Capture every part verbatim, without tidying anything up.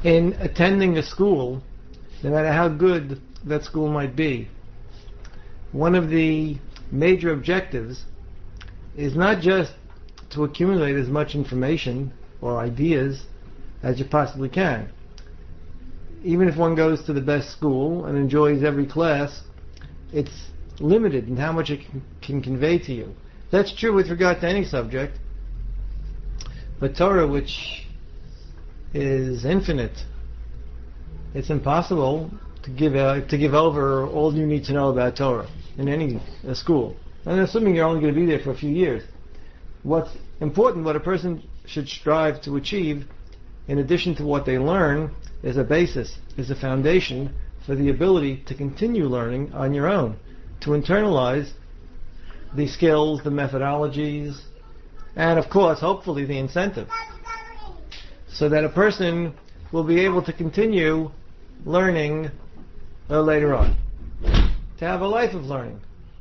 in attending a school, no matter how good that school might be, one of the major objectives is not just to accumulate as much information or ideas as you possibly can. Even if one goes to the best school and enjoys every class, it's limited in how much it can, can convey to you. That's true with regard to any subject. But Torah, which is infinite, it's impossible to give uh, to give over all you need to know about Torah in any uh, school. And assuming you're only going to be there for a few years. What's important, what a person should strive to achieve, in addition to what they learn, is a basis, is a foundation for the ability to continue learning on your own, to internalize the skills, the methodologies, and of course, hopefully, the incentive, so that a person will be able to continue learning uh, later on, to have a life of learning.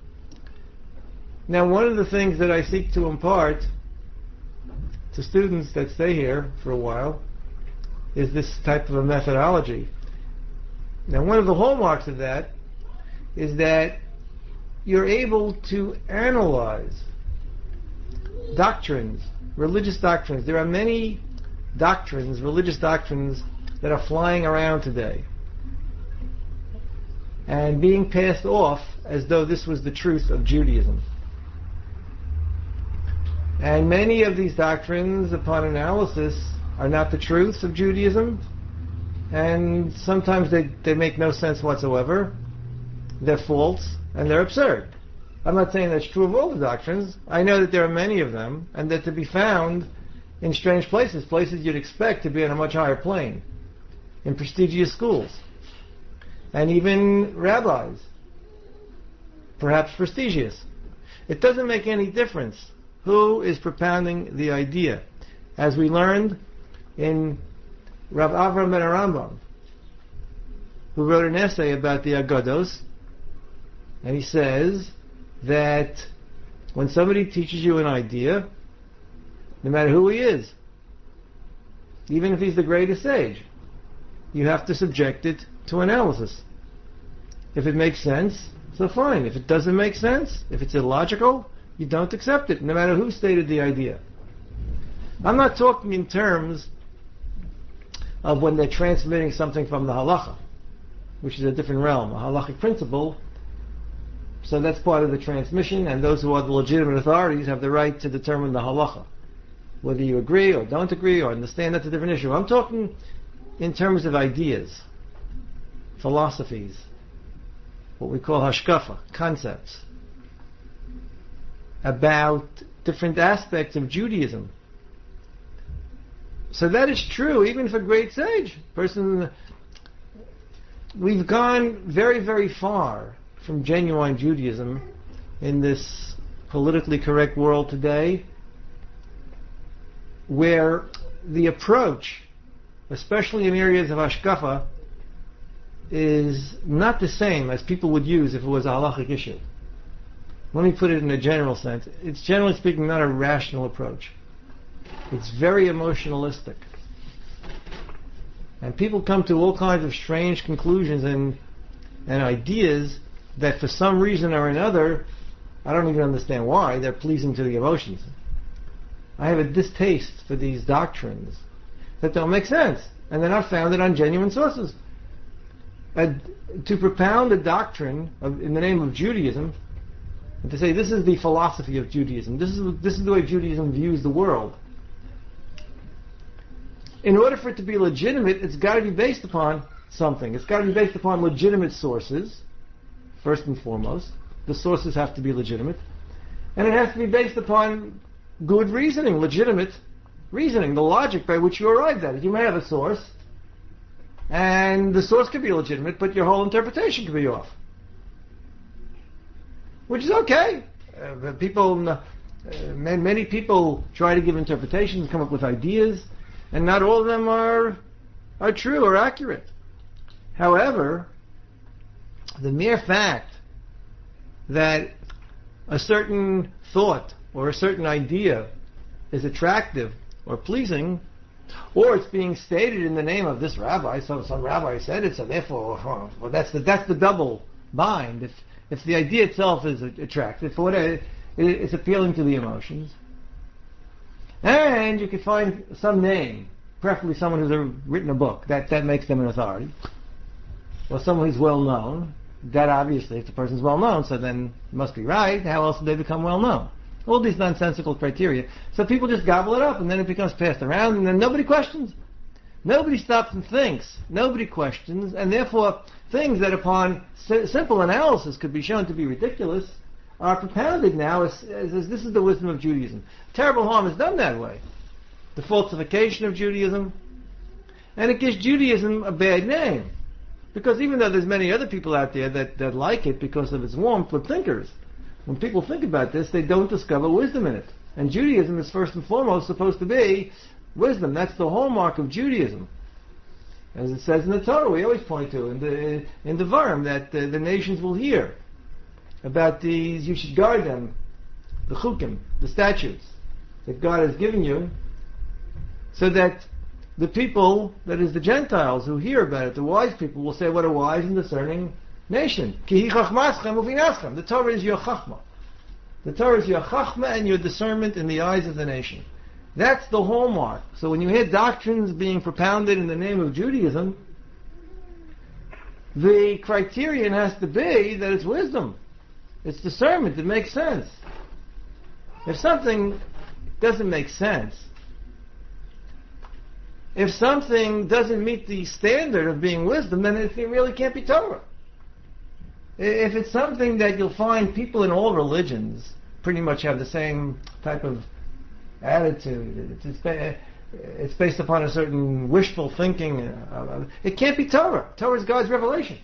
Now, one of the things that I seek to impart to students that stay here for a while is this type of a methodology. Now, one of the hallmarks of that is that you're able to analyze doctrines, religious doctrines. There are many doctrines, religious doctrines, that are flying around today and being passed off as though this was the truth of Judaism. And many of these doctrines, upon analysis, are not the truths of Judaism, and sometimes they, they make no sense whatsoever. They're false, and they're absurd. I'm not saying that's true of all the doctrines. I know that there are many of them, and that to be found in strange places, places you'd expect to be on a much higher plane, in prestigious schools, and even rabbis, perhaps prestigious. It doesn't make any difference who is propounding the idea. As we learned in Rav Avram ben Arambam, who wrote an essay about the Agados, and he says that when somebody teaches you an idea, no matter who he is, even if he's the greatest sage, you have to subject it to analysis. If it makes sense, so fine. If it doesn't make sense, if it's illogical, you don't accept it, no matter who stated the idea. I'm not talking in terms of when they're transmitting something from the halacha, which is a different realm, a halachic principle. So that's part of the transmission, and those who are the legitimate authorities have the right to determine the halacha. Whether you agree or don't agree or understand, that's a different issue. I'm talking in terms of ideas, philosophies, what we call hashkafa, concepts, about different aspects of Judaism. So that is true even for great sage. Person, we've gone very, very far from genuine Judaism in this politically correct world today, where the approach, especially in areas of hashkafa, is not the same as people would use if it was a halachic issue. Let me put it in a general sense. It's generally speaking not a rational approach. It's very emotionalistic. And people come to all kinds of strange conclusions and and ideas that for some reason or another, I don't even understand why, they're pleasing to the emotions. I have a distaste for these doctrines that don't make sense, and they're not founded on genuine sources. And to propound a doctrine of, in the name of Judaism, and to say this is the philosophy of Judaism, this is this is the way Judaism views the world. In order for it to be legitimate, it's got to be based upon something. It's got to be based upon legitimate sources, first and foremost. The sources have to be legitimate. And it has to be based upon good reasoning, legitimate reasoning, the logic by which you arrived at it. You may have a source, and the source could be legitimate, but your whole interpretation could be off. Which is okay. Uh, people, uh, many people try to give interpretations, come up with ideas, and not all of them are are true or accurate. However, the mere fact that a certain thought or a certain idea is attractive or pleasing Or it's being stated in the name of this rabbi, so some rabbi said it, so therefore, well, that's the that's the double bind. If if the idea itself is attractive, for whatever, it's appealing to the emotions. And you could find some name, preferably someone who's written a book, that, that makes them an authority. Or someone who's well known. That obviously, if the person's well known, so then it must be right. How else do they become well known? All these nonsensical criteria. So people just gobble it up, and then it becomes passed around, and then nobody questions. Nobody stops and thinks. Nobody questions, and therefore things that upon si- simple analysis could be shown to be ridiculous are propounded now as, as, as this is the wisdom of Judaism. Terrible harm is done that way. The falsification of Judaism, and it gives Judaism a bad name. Because even though there's many other people out there that, that like it because of its warmth, but thinkers, when people think about this, they don't discover wisdom in it. And Judaism is first and foremost supposed to be wisdom. That's the hallmark of Judaism. As it says in the Torah, we always point to, in the in the Varm, that uh, the nations will hear about these, you should guard them, the chukim, the statutes that God has given you, so that the people, that is the Gentiles who hear about it, the wise people, will say, what a wise and discerning nation. Ki hi chachmaschem uvinaschem. The Torah is your chachma. The Torah is your chachma and your discernment in the eyes of the nation. That's the hallmark. So when you hear doctrines being propounded in the name of Judaism, the criterion has to be that it's wisdom. It's discernment. It makes sense. If something doesn't make sense, if something doesn't meet the standard of being wisdom, then it really can't be Torah. If it's something that you'll find people in all religions pretty much have the same type of attitude, it's, it's based upon a certain wishful thinking, it can't be Torah. Torah is God's revelation.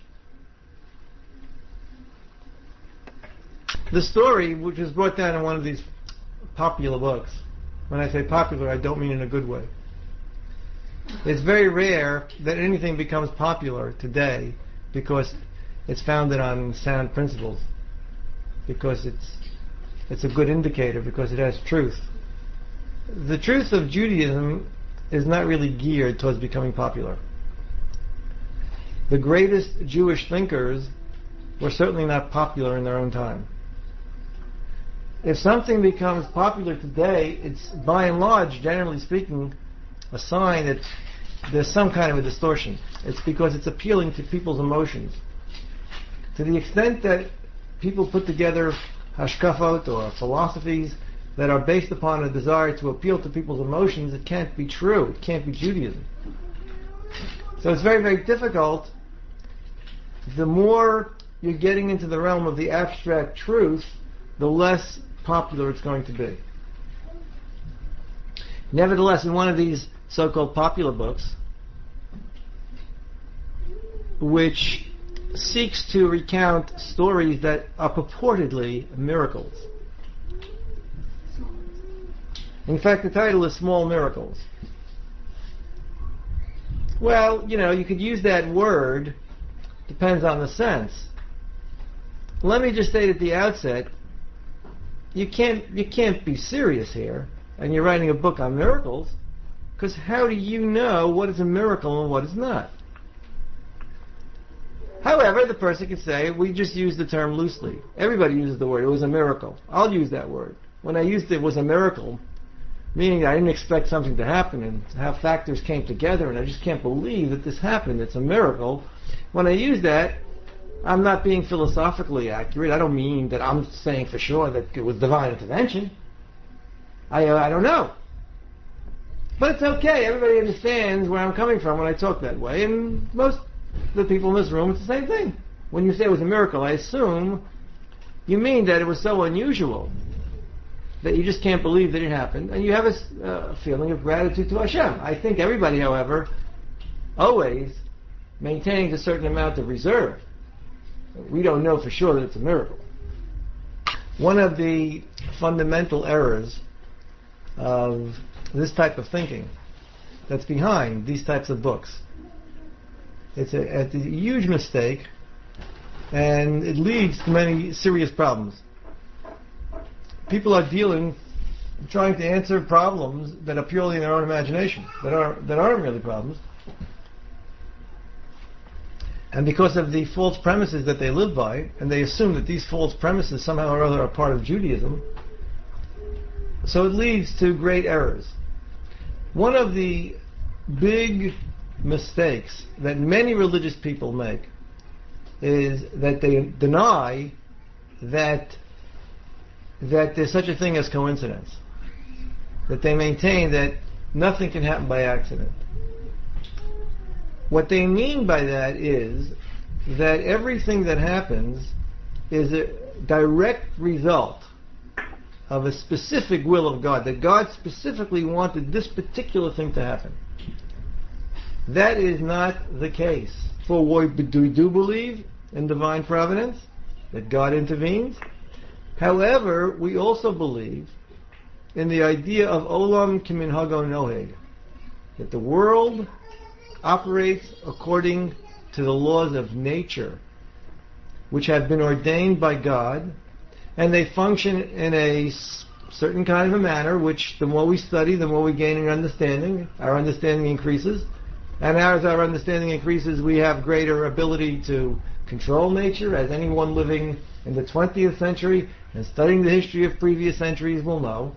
The story, which was brought down in one of these popular books, when I say popular, I don't mean in a good way. It's very rare that anything becomes popular today because it's founded on sound principles, because it's it's a good indicator, because it has truth. The truth of Judaism is not really geared towards becoming popular. The greatest Jewish thinkers were certainly not popular in their own time. If something becomes popular today, it's by and large, generally speaking, a sign that there's some kind of a distortion. It's because it's appealing to people's emotions. To the extent that people put together hashkafot or philosophies that are based upon a desire to appeal to people's emotions, it can't be true. It can't be Judaism. So it's very, very difficult. The more you're getting into the realm of the abstract truth, the less popular it's going to be. Nevertheless, in one of these so-called popular books, which seeks to recount stories that are purportedly miracles. In fact, the title is Small Miracles. Well, you know, you could use that word, depends on the sense. Let me just state at the outset, you can't you can't be serious here, and you're writing a book on miracles, because how do you know what is a miracle and what is not? However, the person can say, we just use the term loosely. Everybody uses the word, it was a miracle. I'll use that word. When I used it was a miracle, meaning I didn't expect something to happen and how factors came together and I just can't believe that this happened. It's a miracle. When I use that, I'm not being philosophically accurate. I don't mean that I'm saying for sure that it was divine intervention. I, uh, I don't know. But it's okay. Everybody understands where I'm coming from when I talk that way. And most the people in this room, it's the same thing. When you say it was a miracle, I assume you mean that it was so unusual that you just can't believe that it happened, and you have a uh, feeling of gratitude to Hashem. I think everybody, however, always maintaining a certain amount of reserve. We don't know for sure that it's a miracle. One of the fundamental errors of this type of thinking that's behind these types of books, it's a, it's a huge mistake, and it leads to many serious problems. People are dealing trying to answer problems that are purely in their own imagination, that are that aren't really problems. And because of the false premises that they live by, and they assume that these false premises somehow or other are part of Judaism, so it leads to great errors. One of the big mistakes that many religious people make is that they deny that that there's such a thing as coincidence. That they maintain that nothing can happen by accident. What they mean by that is that everything that happens is a direct result of a specific will of God, that God specifically wanted this particular thing to happen. That is not the case. For we do believe in divine providence, that God intervenes. However, we also believe in the idea of olam kiminhago noheg, that the world operates according to the laws of nature, which have been ordained by God, and they function in a certain kind of a manner, which the more we study, the more we gain in understanding. Our understanding increases, and as our understanding increases, we have greater ability to control nature, as anyone living in the twentieth century and studying the history of previous centuries will know.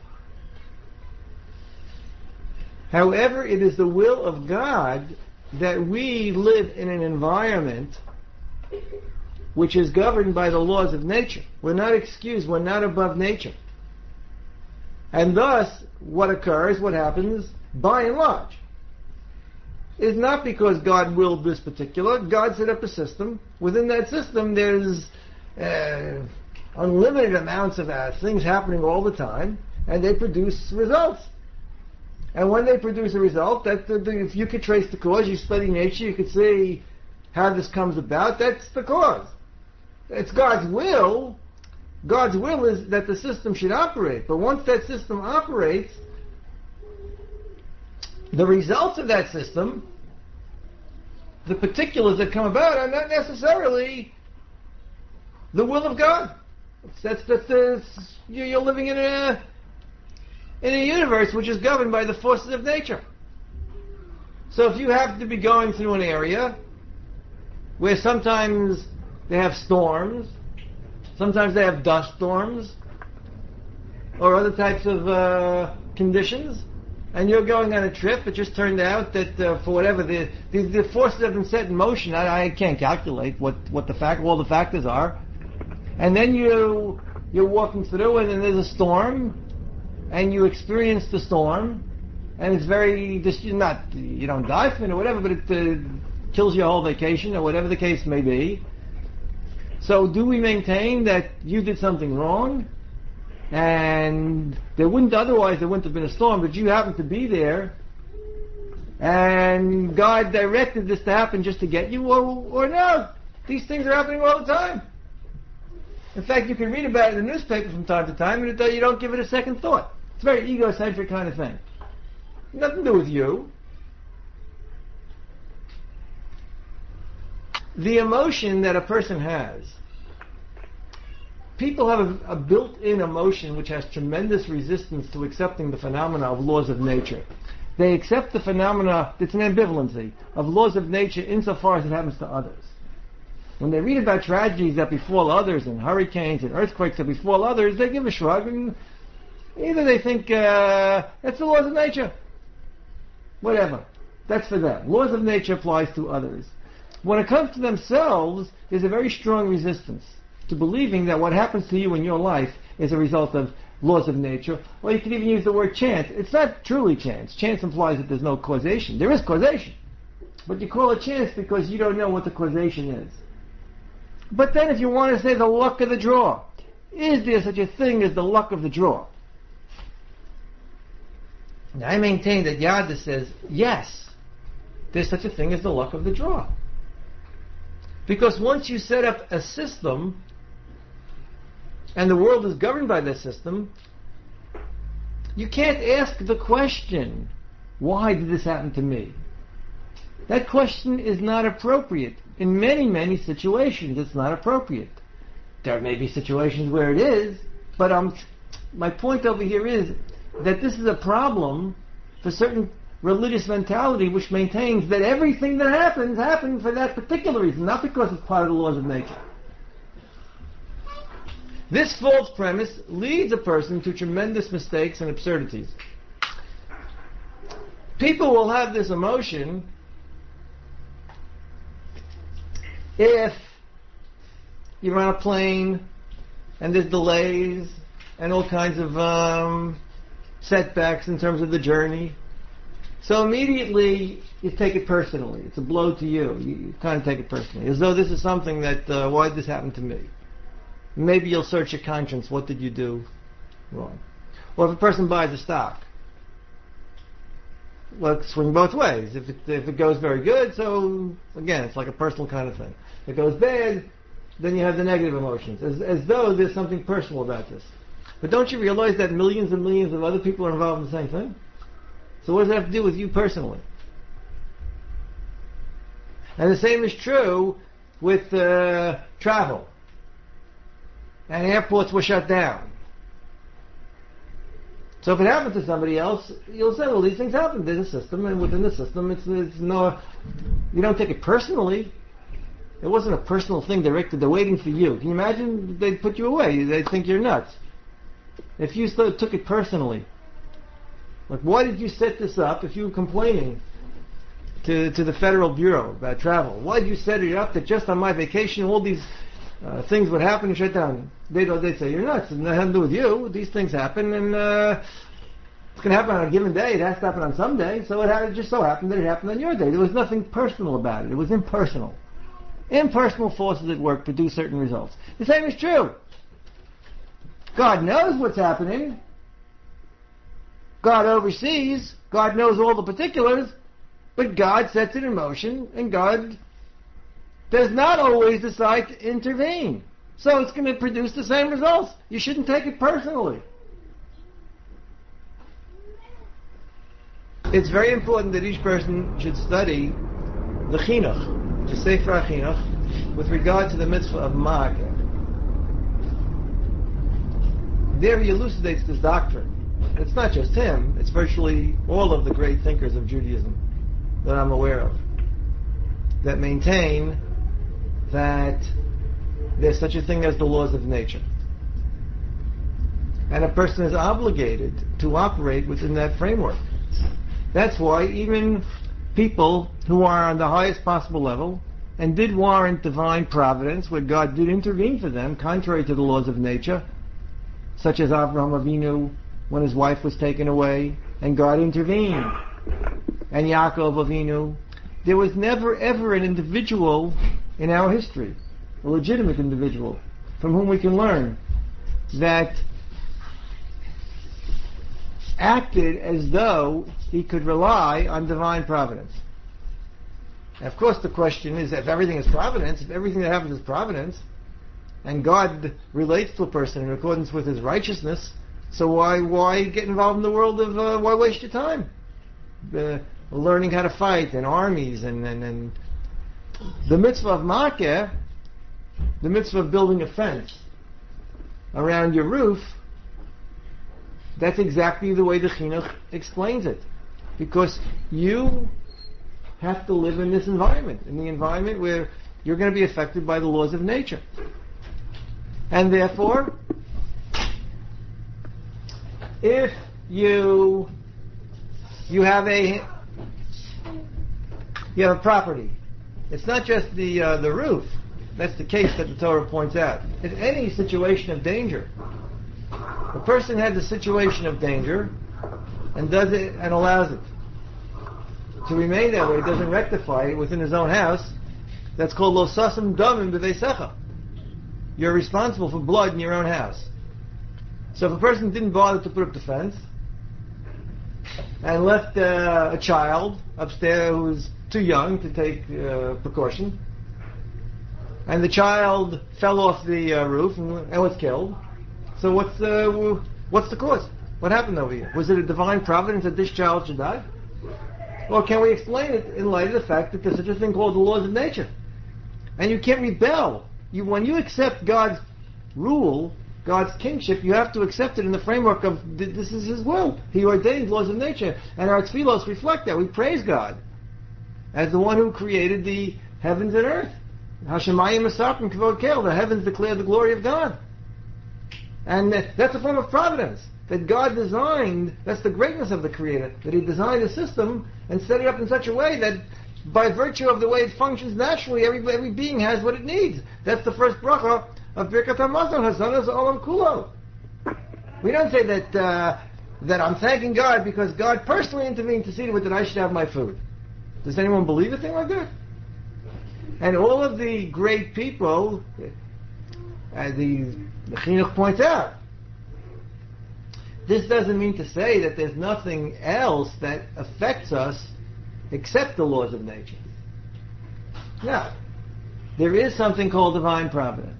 However, it is the will of God that we live in an environment which is governed by the laws of nature. We're not excused, we're not above nature. And thus, what occurs, what happens, by and large, is not because God willed this particular. God set up a system. Within that system, there's uh, unlimited amounts of uh, things happening all the time, and they produce results. And when they produce a result, that the, the, if you could trace the cause, you study nature, you could see how this comes about. That's the cause. It's God's will. God's will is that the system should operate. But once that system operates, the results of that system, the particulars that come about, are not necessarily the will of God. That's that's, that's you're living in a in a universe which is governed by the forces of nature. So if you happen to be going through an area where sometimes they have storms, sometimes they have dust storms, or other types of uh, conditions, and you're going on a trip, it just turned out that uh, for whatever the, the the forces have been set in motion. I, I can't calculate what, what the fact all the factors are, and then you you're walking through and then there's a storm, and you experience the storm, and it's very this you're not you don't die from it or whatever, but it uh, kills your whole vacation or whatever the case may be. So do we maintain that you did something wrong? And there wouldn't otherwise there wouldn't have been a storm, but you happened to be there, and God directed this to happen just to get you, or, or no? These things are happening all the time. In fact, you can read about it in the newspaper from time to time, and you don't give it a second thought. It's a very egocentric kind of thing. Nothing to do with you. The emotion that a person has, people have a, a built-in emotion which has tremendous resistance to accepting the phenomena of laws of nature. They accept the phenomena, it's an ambivalency, of laws of nature insofar as it happens to others. When they read about tragedies that befall others, and hurricanes and earthquakes that befall others, they give a shrug, and either they think, uh, that's the laws of nature. Whatever. That's for them. Laws of nature applies to others. When it comes to themselves, there's a very strong resistance to believing that what happens to you in your life is a result of laws of nature. Or you could even use the word chance. It's not truly chance. Chance implies that there's no causation. There is causation. But you call it chance because you don't know what the causation is. But then if you want to say the luck of the draw, is there such a thing as the luck of the draw? Now I maintain that Yada says, yes, there's such a thing as the luck of the draw. Because once you set up a system, and the world is governed by this system, you can't ask the question, why did this happen to me? That question is not appropriate. In many, many situations, it's not appropriate. There may be situations where it is, but um, my point over here is, that this is a problem for certain religious mentality which maintains that everything that happens, happens for that particular reason, not because it's part of the laws of nature. This false premise leads a person to tremendous mistakes and absurdities. People will have this emotion if you're on a plane and there's delays and all kinds of um, setbacks in terms of the journey. So immediately you take it personally. It's a blow to you. You kind of take it personally, as though this is something that, uh, why did this happen to me? Maybe you'll search your conscience. What did you do wrong? Or if a person buys a stock, well, it swing both ways. If it, if it goes very good, so again, it's like a personal kind of thing. If it goes bad, then you have the negative emotions, as, as though there's something personal about this. But don't you realize that millions and millions of other people are involved in the same thing? So what does that have to do with you personally? And the same is true with uh, travel. And airports were shut down. So if it happened to somebody else, you'll say, well, these things happen. There's a system, and within the system, it's, it's no, you don't take it personally. It wasn't a personal thing directed. They're waiting for you. Can you imagine? They'd put you away. They'd think you're nuts. If you still took it personally. Like, why did you set this up if you were complaining to to the Federal Bureau about travel? Why did you set it up that just on my vacation all these uh, things would happen and shut down? They'd, they'd say, you're nuts. It nothing to do with you. These things happen, and uh, it's going to happen on a given day. It has to happen on some day. So it, had, it just so happened that it happened on your day. There was nothing personal about it. It was impersonal. Impersonal forces at work produce certain results. The same is true. God knows what's happening. God oversees. God knows all the particulars. But God sets it in motion, and God does not always decide to intervene. So it's going to produce the same results. You shouldn't take it personally. It's very important that each person should study the chinuch, the Sefer HaChinuch, with regard to the mitzvah of ma'akeh. There he elucidates this doctrine. And it's not just him, it's virtually all of the great thinkers of Judaism that I'm aware of, that maintain that there's such a thing as the laws of nature. And a person is obligated to operate within that framework. That's why even people who are on the highest possible level and did warrant divine providence, where God did intervene for them, contrary to the laws of nature, such as Avraham Avinu, when his wife was taken away, and God intervened, and Yaakov Avinu. There was never ever an individual in our history, a legitimate individual, from whom we can learn that acted as though he could rely on divine providence. And of course the question is, if everything is providence, if everything that happens is providence, and God relates to a person in accordance with his righteousness, so why why get involved in the world of, uh, why waste your time? Uh, learning how to fight and armies and, and, and the mitzvah of ma'akeh, the mitzvah of building a fence around your roof, that's exactly the way the chinuch explains it. Because you have to live in this environment, in the environment where you're going to be affected by the laws of nature. And therefore, if you you have a you have a property, it's not just the uh, the roof. That's the case that the Torah points out. In any situation of danger, a person has a situation of danger and does it and allows it to remain that way, doesn't rectify it within his own house. That's called lo sasam damim b'veisecha. You're responsible for blood in your own house. So if a person didn't bother to put up the fence and left uh, a child upstairs who was too young to take uh, precaution, and the child fell off the uh, roof and, and was killed, so what's uh, what's the cause? What happened over here? Was it a divine providence that this child should die? Or can we explain it in light of the fact that there's such a thing called the laws of nature? And you can't rebel. You, when you accept God's rule God's kingship, you have to accept it in the framework of th- this is His will. He ordained laws of nature, and our tefillos reflect that. We praise God as the one who created the heavens and earth. Hashemayim Masapim Kavod Kel, the heavens declare the glory of God. And that's a form of providence, that God designed, that's the greatness of the Creator, that He designed a system and set it up in such a way that by virtue of the way it functions naturally, every, every being has what it needs. That's the first bracha of Birkat HaMazon, Hasanas Olam Kulo. We don't say that uh, that I'm thanking God because God personally intervened to see to it that I should have my food. Does anyone believe a thing like that? And all of the great people, uh, the, the Chinuch points out, this doesn't mean to say that there's nothing else that affects us except the laws of nature. No. There is something called divine providence.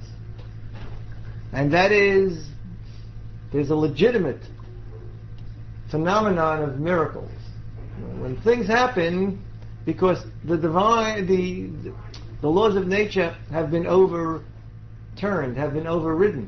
And that is, there's a legitimate phenomenon of miracles. When things happen, because the divine, the, the laws of nature have been overturned, have been overridden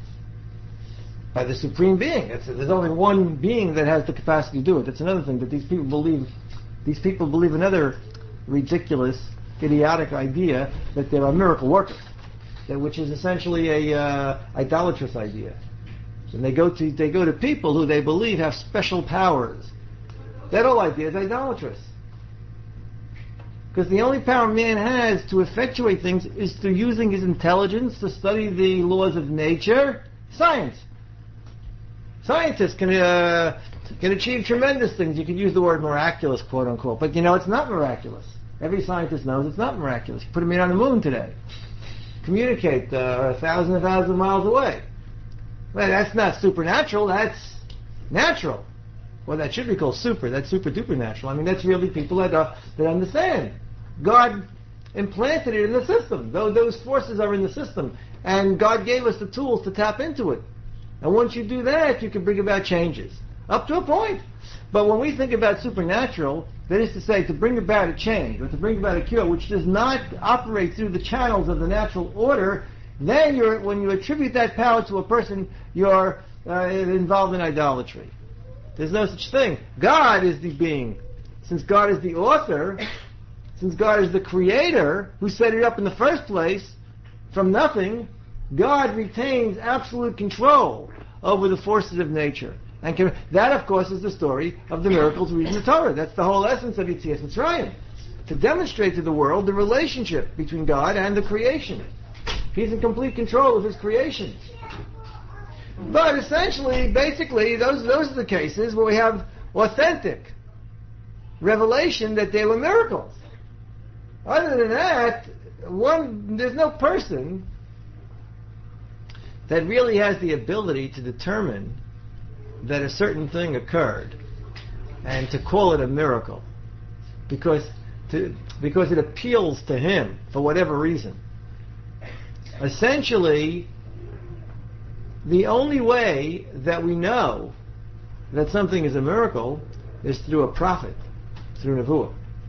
by the Supreme Being. It's, there's only one being that has the capacity to do it. That's another thing that these people believe. These people believe another ridiculous, idiotic idea that there are miracle workers, that, which is essentially a uh, idolatrous idea. And they go to they go to people who they believe have special powers. That whole idea is idolatrous. Because the only power man has to effectuate things is through using his intelligence to study the laws of nature, science. Scientists can uh, can achieve tremendous things. You could use the word miraculous, quote unquote, but you know it's not miraculous. Every scientist knows it's not miraculous. You put a man on the moon today, communicate uh, a thousand, a thousand miles away. Well, that's not supernatural. That's natural. Well, that should be called super. That's super duper natural. I mean, that's really people that uh, that understand. God implanted it in the system. Those, those forces are in the system, and God gave us the tools to tap into it. And once you do that, you can bring about changes. Up to a point. But when we think about supernatural, that is to say, to bring about a change, or to bring about a cure, which does not operate through the channels of the natural order, then you're, when you attribute that power to a person, you're uh, involved in idolatry. There's no such thing. God is the being. Since God is the author, since God is the creator, who set it up in the first place, from nothing, God retains absolute control over the forces of nature. And can, that, of course, is the story of the miracles we read in the Torah. That's the whole essence of Yetzias Mitzrayim. To demonstrate to the world the relationship between God and the creation. He's in complete control of His creation. But essentially, basically, those those are the cases where we have authentic revelation that they were miracles. Other than that, one there's no person that really has the ability to determine that a certain thing occurred and to call it a miracle because to, because it appeals to him for whatever reason. Essentially, the only way that we know that something is a miracle is through a prophet, through Nevuah.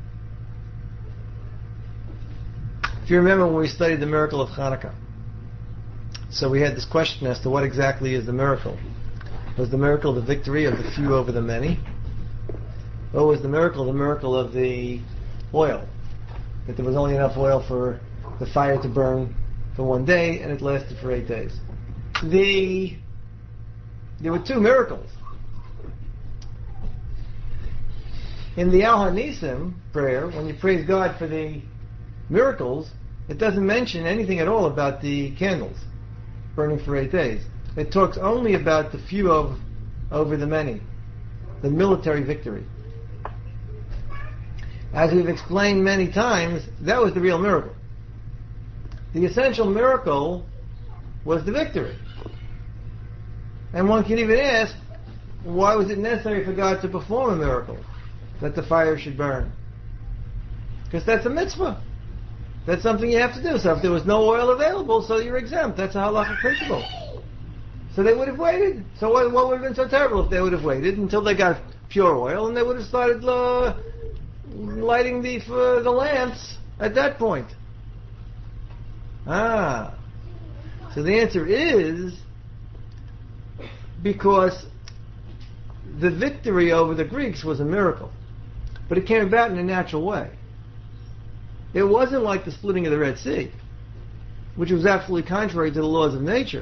If you remember when we studied the miracle of Hanukkah, so we had this question as to what exactly is the miracle. Was the miracle the victory of the few over the many? Or was the miracle the miracle of the oil? That there was only enough oil for the fire to burn for one day and it lasted for eight days. The There were two miracles. In the Al HaNisim prayer, when you praise God for the miracles, it doesn't mention anything at all about the candles burning for eight days. It talks only about the few of, over the many, the military victory. As we've explained many times, that was the real miracle. The essential miracle was the victory. And one can even ask, why was it necessary for God to perform a miracle, that the fire should burn? Because that's a mitzvah. That's something you have to do. So if there was no oil available, so you're exempt. That's a halakha principle. So they would have waited. So what, what would have been so terrible if they would have waited until they got pure oil and they would have started uh, lighting the uh, the lamps at that point? Ah. So the answer is because the victory over the Greeks was a miracle. But it came about in a natural way. It wasn't like the splitting of the Red Sea, which was absolutely contrary to the laws of nature.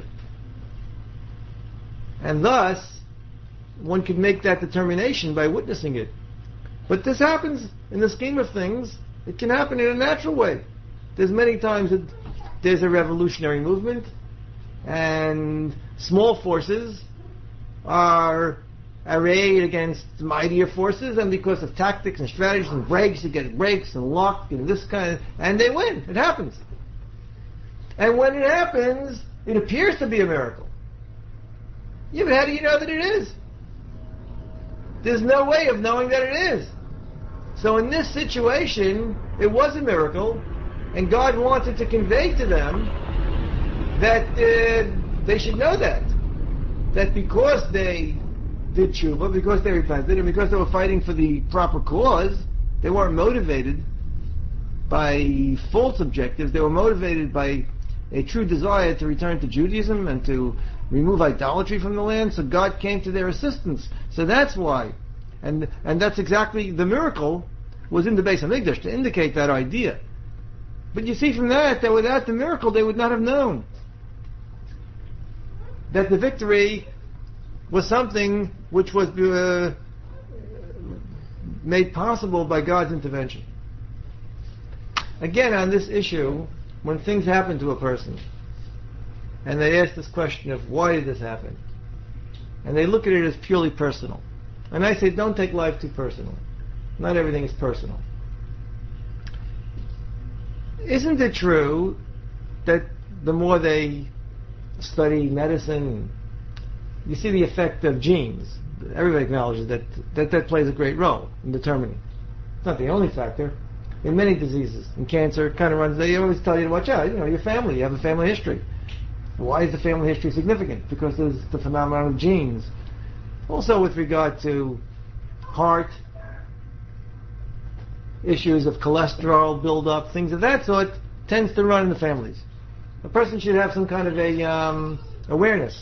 And thus, one could make that determination by witnessing it. But this happens, in the scheme of things, it can happen in a natural way. There's many times that there's a revolutionary movement, and small forces are arrayed against mightier forces, and because of tactics and strategies and breaks, you get breaks and luck and this kind of, and they win. It happens. And when it happens, it appears to be a miracle. Yeah, but how do you know that it is? There's no way of knowing that it is. So in this situation, it was a miracle, and God wanted to convey to them that uh, they should know that. That because they did tshuva, because they repented, and because they were fighting for the proper cause, they weren't motivated by false objectives. They were motivated by a true desire to return to Judaism and to remove idolatry from the land. So God came to their assistance. So that's why. And and that's exactly, the miracle was in the Beis HaMikdash to indicate that idea. But you see from that, that without the miracle, they would not have known that the victory was something which was uh, made possible by God's intervention. Again, on this issue, when things happen to a person, and they ask this question of why did this happen, and they look at it as purely personal, and I say don't take life too personal. Not everything is personal. Isn't it true that the more they study medicine, you see the effect of genes? Everybody acknowledges that that, that plays a great role in determining. It's not the only factor. In many diseases, in cancer, it kind of runs, they always tell you to watch out. You know, your family, you have a family history. Why is the family history significant? Because there's the phenomenon of genes. Also with regard to heart, issues of cholesterol buildup, things of that sort, tends to run in the families. A person should have some kind of a um, awareness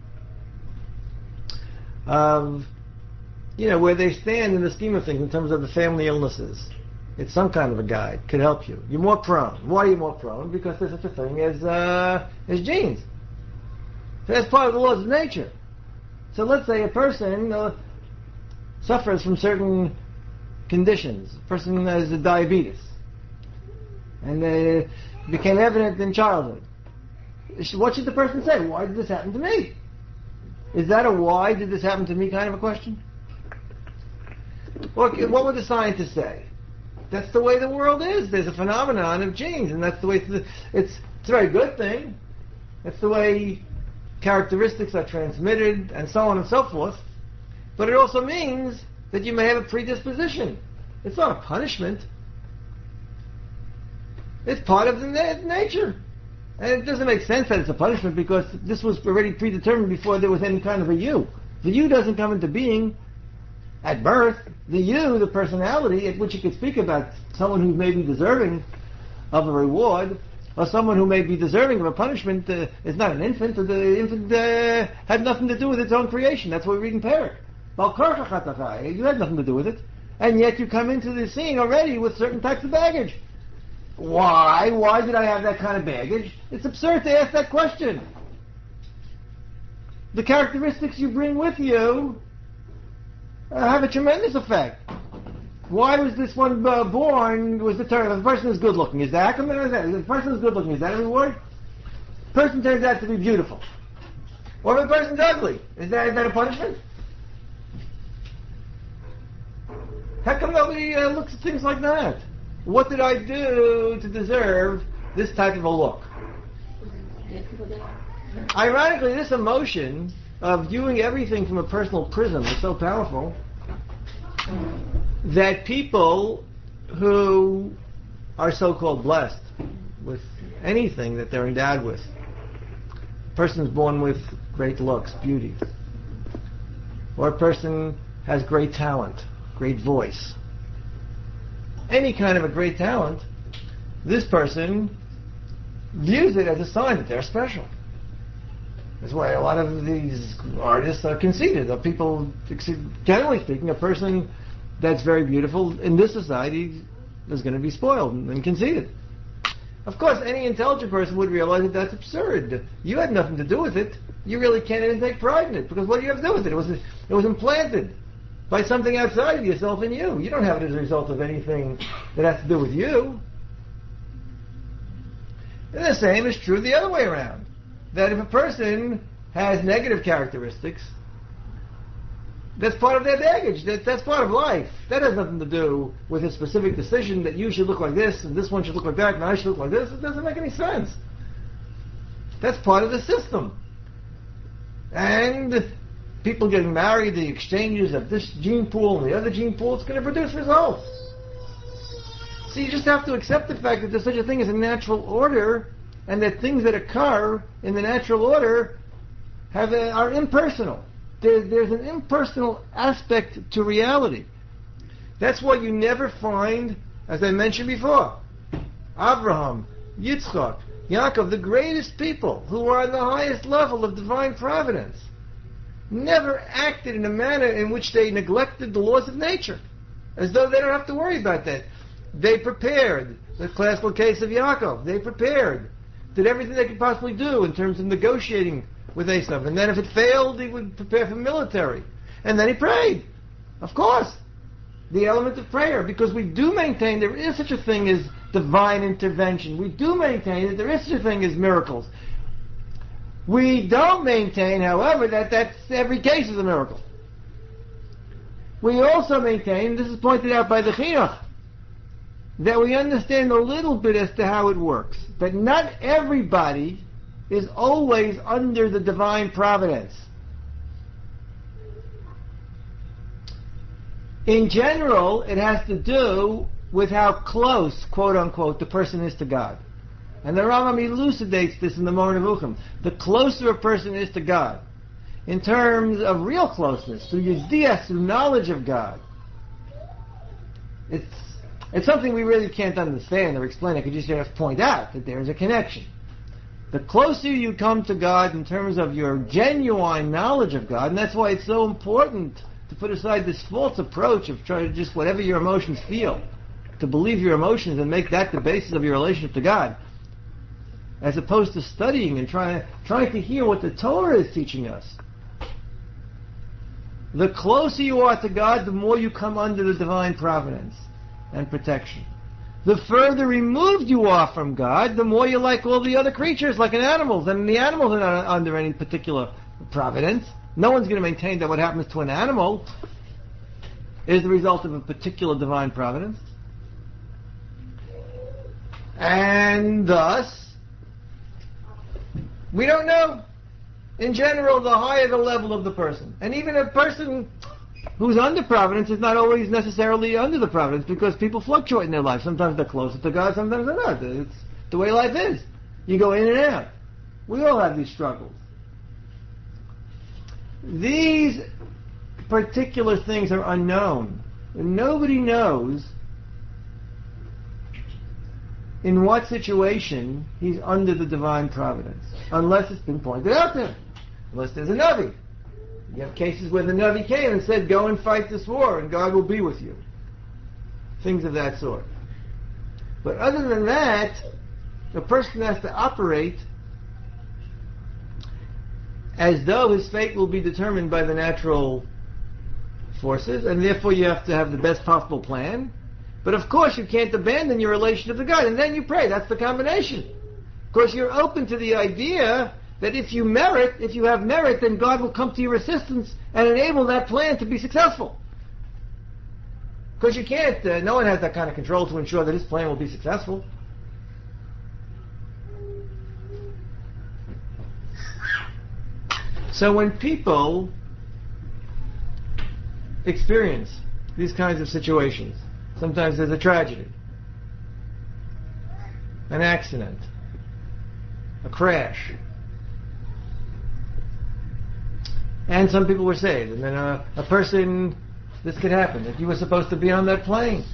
of, you know, where they stand in the scheme of things in terms of the family illnesses. It's some kind of a guide, could help you. You're more prone. Why are you more prone? Because there's such a thing as uh, as genes. So that's part of the laws of nature. So let's say a person uh, suffers from certain conditions. A person has a diabetes, and they became evident in childhood. What should the person say? Why did this happen to me? Is that a why did this happen to me kind of a question? What, what would the scientists say? That's the way the world is. There's a phenomenon of genes, and that's the way it's, it's, it's a very good thing. That's the way characteristics are transmitted, and so on and so forth. But it also means that you may have a predisposition. It's not a punishment. It's part of the na- nature. And it doesn't make sense that it's a punishment because this was already predetermined before there was any kind of a you. The you doesn't come into being at birth. The you, the personality at which you could speak about someone who may be deserving of a reward, or someone who may be deserving of a punishment, uh, is not an infant. The infant uh, had nothing to do with its own creation. That's what we read in Perek. You had nothing to do with it. And yet you come into the scene already with certain types of baggage. Why? Why did I have that kind of baggage? It's absurd to ask that question. The characteristics you bring with you uh, have a tremendous effect. Why was this one uh, born was determined? If the person is good looking, is that? How come is that? If the person is good looking, is that a reward? The person turns out to be beautiful. Or if the person's ugly, is that, is that a punishment? How come nobody uh, looks at things like that? What did I do to deserve this type of a look? Ironically, this emotion of viewing everything from a personal prism is so powerful that people who are so-called blessed with anything that they're endowed with, a person is born with great looks, beauty, or a person has great talent, great voice, any kind of a great talent, this person views it as a sign that they're special. That's why a lot of these artists are conceited. Or people, generally speaking, a person that's very beautiful in this society is going to be spoiled and conceited. Of course, any intelligent person would realize that that's absurd. You had nothing to do with it. You really can't even take pride in it, because what do you have to do with it? It was it was implanted by something outside of yourself and you. You don't have it as a result of anything that has to do with you. And the same is true the other way around. That if a person has negative characteristics, that's part of their baggage. That, that's part of life. That has nothing to do with a specific decision that you should look like this, and this one should look like that, and I should look like this. It doesn't make any sense. That's part of the system. And people getting married, the exchanges of this gene pool and the other gene pool, it's going to produce results. So you just have to accept the fact that there's such a thing as a natural order, and that things that occur in the natural order have a, are impersonal. There, there's an impersonal aspect to reality. That's why you never find, as I mentioned before, Abraham, Yitzchak, Yaakov, the greatest people who are on the highest level of divine providence, never acted in a manner in which they neglected the laws of nature, as though they don't have to worry about that. They prepared. The classical case of Yaakov. They prepared. Did everything they could possibly do in terms of negotiating with Esav. And then if it failed, he would prepare for military. And then he prayed. Of course. The element of prayer. Because we do maintain there is such a thing as divine intervention. We do maintain that there is such a thing as miracles. We don't maintain, however, that that's every case is a miracle. We also maintain, this is pointed out by the Chinuch, that we understand a little bit as to how it works. But not everybody is always under the divine providence. In general, it has to do with how close, quote unquote, the person is to God. And the Rambam elucidates this in the Moreh Nevuchim. The closer a person is to God, in terms of real closeness, through yedias, through knowledge of God, it's it's something we really can't understand or explain. I could just have to point out that there is a connection. The closer you come to God in terms of your genuine knowledge of God, and that's why it's so important to put aside this false approach of trying to just whatever your emotions feel, to believe your emotions and make that the basis of your relationship to God, as opposed to studying and trying, trying to hear what the Torah is teaching us. The closer you are to God, the more you come under the divine providence and protection. The further removed you are from God, the more you're like all the other creatures, like in animals. And the animals are not under any particular providence. No one's going to maintain that what happens to an animal is the result of a particular divine providence. And thus, we don't know. In general, the higher the level of the person. And even a person who's under providence is not always necessarily under the providence, because people fluctuate in their life. Sometimes they're closer to God, sometimes they're not. It's the way life is. You go in and out. We all have these struggles. These particular things are unknown. And nobody knows in what situation he's under the divine providence, unless it's been pointed out to him. Unless there's a Navi. You have cases where the Navi came and said, go and fight this war and God will be with you. Things of that sort. But other than that, the person has to operate as though his fate will be determined by the natural forces, and therefore you have to have the best possible plan. But of course you can't abandon your relationship to God, and then you pray. That's the combination. Of course you're open to the idea that if you merit, if you have merit, then God will come to your assistance and enable that plan to be successful. Because you can't, uh, no one has that kind of control to ensure that his plan will be successful. So when people experience these kinds of situations, sometimes there's a tragedy, an accident, a crash, and some people were saved. And then a, a person, this could happen, that you were supposed to be on that plane,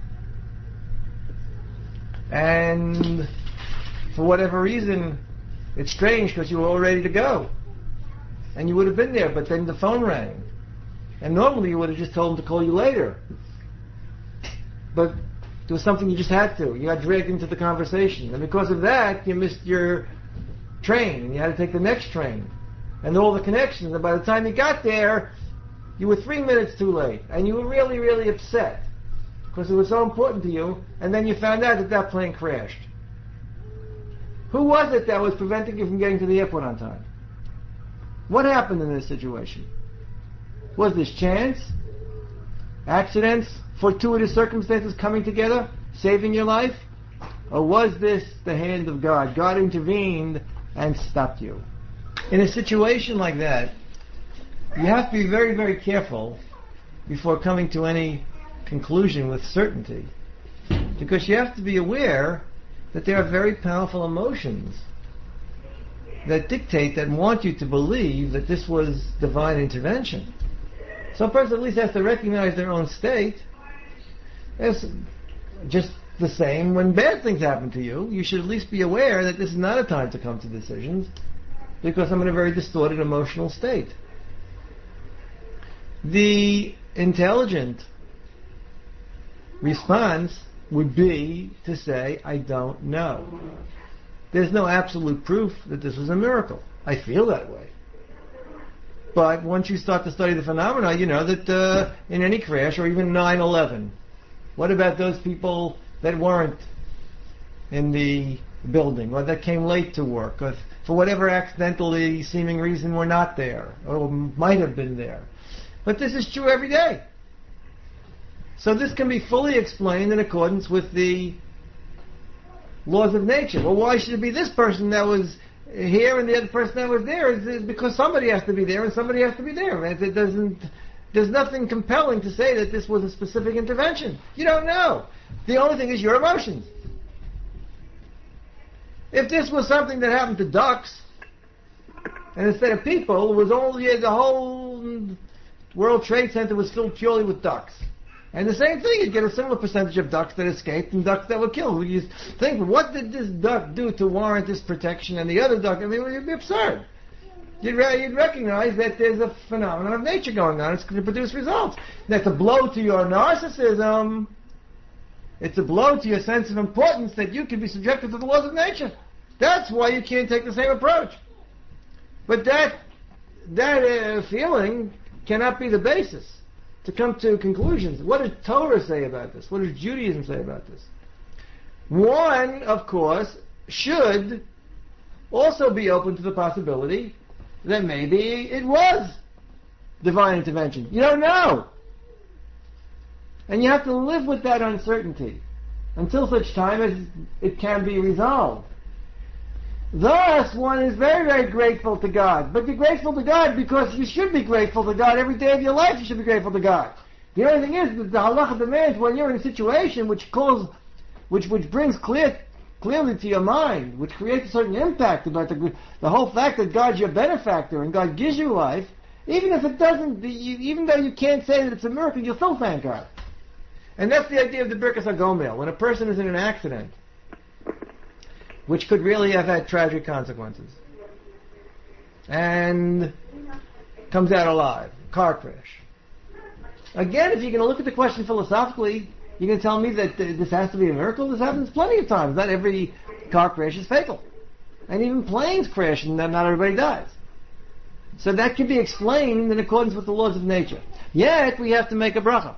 and for whatever reason, It's strange because you were all ready to go. And you would have been there, but then the phone rang. And normally you would have just told him to call you later. But there was something you just had to. You got dragged into the conversation. And because of that, you missed your train. And you had to take the next train. And all the connections. And by the time you got there, you were three minutes too late. And you were really, really upset. Because it was so important to you. And then you found out that that plane crashed. Who was it that was preventing you from getting to the airport on time? What happened in this situation? Was this chance? Accidents? Fortuitous circumstances coming together? Saving your life? Or was this the hand of God? God intervened and stopped you. In a situation like that, you have to be very, very careful before coming to any conclusion with certainty. Because you have to be aware that there are very powerful emotions that dictate, that want you to believe that this was divine intervention. So a person at least has to recognize their own state. It's just the same when bad things happen to you. You should at least be aware that this is not a time to come to decisions, because I'm in a very distorted emotional state. The intelligent response would be to say, I don't know. There's no absolute proof that this was a miracle. I feel that way. But once you start to study the phenomena, you know that uh, in any crash, or even nine eleven, what about those people that weren't in the building, or that came late to work, or for whatever accidentally seeming reason were not there, or might have been there? But this is true every day. So this can be fully explained in accordance with the laws of nature. Well, why should it be this person that was here and the other person that was there? It's because somebody has to be there and somebody has to be there. It doesn't, there's nothing compelling to say that this was a specific intervention. You don't know. The only thing is your emotions. If this was something that happened to ducks, and instead of people, it was only the whole World Trade Center was filled purely with ducks. And the same thing, you'd get a similar percentage of ducks that escaped and ducks that were killed. You think, what did this duck do to warrant this protection? And the other duck, I mean, it would be absurd. You'd, re- you'd recognize that there's a phenomenon of nature going on. It's going to produce results. That's a blow to your narcissism. It's a blow to your sense of importance that you can be subjected to the laws of nature. That's why you can't take the same approach. But that, that uh, feeling cannot be the basis to come to conclusions. What does Torah say about this? What does Judaism say about this? One, of course, should also be open to the possibility that maybe it was divine intervention. You don't know. And you have to live with that uncertainty until such time as it can be resolved. Thus, one is very, very grateful to God. But be grateful to God because you should be grateful to God every day of your life. You should be grateful to God. The only thing is that the halacha demands when you're in a situation which calls, which which brings clear, clearly to your mind, which creates a certain impact about the the whole fact that God's your benefactor and God gives you life, even if it doesn't, even though you can't say that it's a miracle, you'll still thank God. And that's the idea of the Birkas HaGomel. When a person is in an accident, which could really have had tragic consequences, and comes out alive, car crash. Again, if you're going to look at the question philosophically, you're going to tell me that uh, this has to be a miracle? This happens plenty of times. Not every car crash is fatal. And even planes crash and not everybody dies. So that can be explained in accordance with the laws of nature. Yet, we have to make a bracha.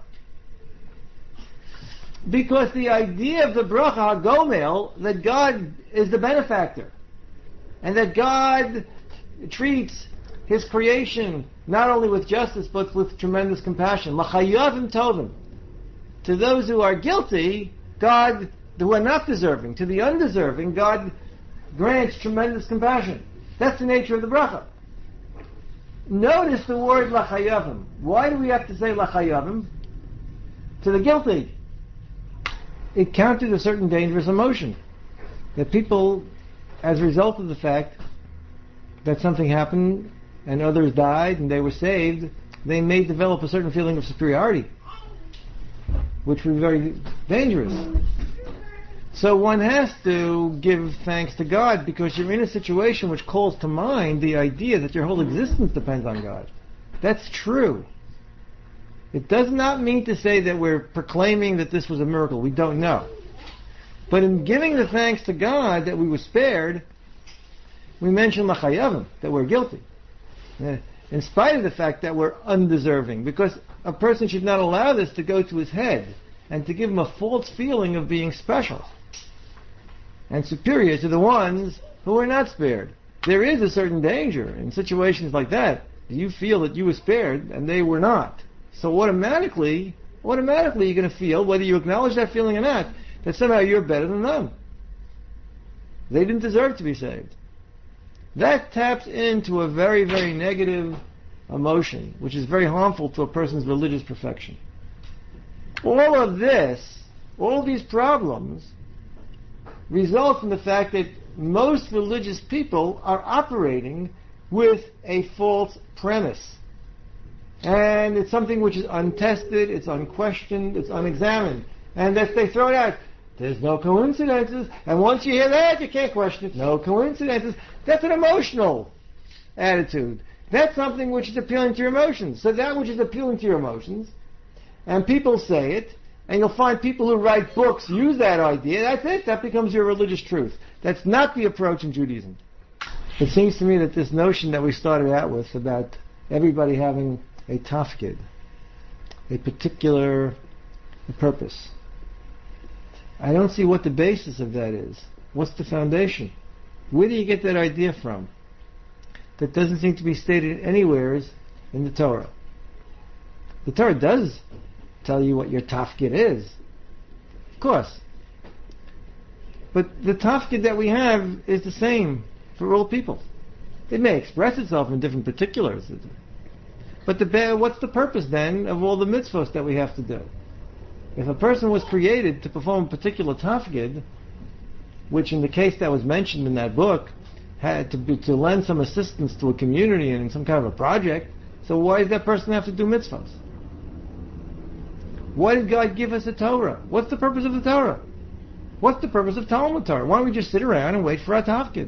Because the idea of the bracha HaGomel, that God is the benefactor, and that God treats His creation not only with justice, but with tremendous compassion. L'chayavim tovim. To those who are guilty, God, who are not deserving, to the undeserving, God grants tremendous compassion. That's the nature of the bracha. Notice the word l'chayavim. Why do we have to say l'chayavim? To the guilty. It counted a certain dangerous emotion. That people, as a result of the fact that something happened and others died and they were saved, they may develop a certain feeling of superiority, which would be very dangerous. So one has to give thanks to God because you're in a situation which calls to mind the idea that your whole existence depends on God. That's true. It does not mean to say that we're proclaiming that this was a miracle. We don't know. But in giving the thanks to God that we were spared, we mention l'chayavim, that we're guilty. In spite of the fact that we're undeserving. Because a person should not allow this to go to his head and to give him a false feeling of being special and superior to the ones who are not spared. There is a certain danger in situations like that. You feel that you were spared and they were not. So automatically, automatically you're going to feel, whether you acknowledge that feeling or not, that somehow you're better than them. They didn't deserve to be saved. That taps into a very, very negative emotion, which is very harmful to a person's religious perfection. All of this, all of these problems, result from the fact that most religious people are operating with a false premise. And it's something which is untested, it's unquestioned, it's unexamined. And that they throw it out. There's no coincidences. And once you hear that, you can't question it. No coincidences. That's an emotional attitude. That's something which is appealing to your emotions. So that which is appealing to your emotions, and people say it, and you'll find people who write books use that idea, that's it. That becomes your religious truth. That's not the approach in Judaism. It seems to me that this notion that we started out with about everybody having a tafkid, a particular purpose, I don't see what the basis of that is. What's the foundation? Where do you get that idea from? That doesn't seem to be stated anywhere in the Torah. The Torah does tell you what your tafkid is, of course. But the tafkid that we have is the same for all people. It may express itself in different particulars. But the, what's the purpose then of all the mitzvot that we have to do? If a person was created to perform a particular tafkid, which in the case that was mentioned in that book, had to be, to lend some assistance to a community and in some kind of a project, so why does that person have to do mitzvahs? Why did God give us a Torah? What's the purpose of the Torah? What's the purpose of Talmud Torah? Why don't we just sit around and wait for our tafkid?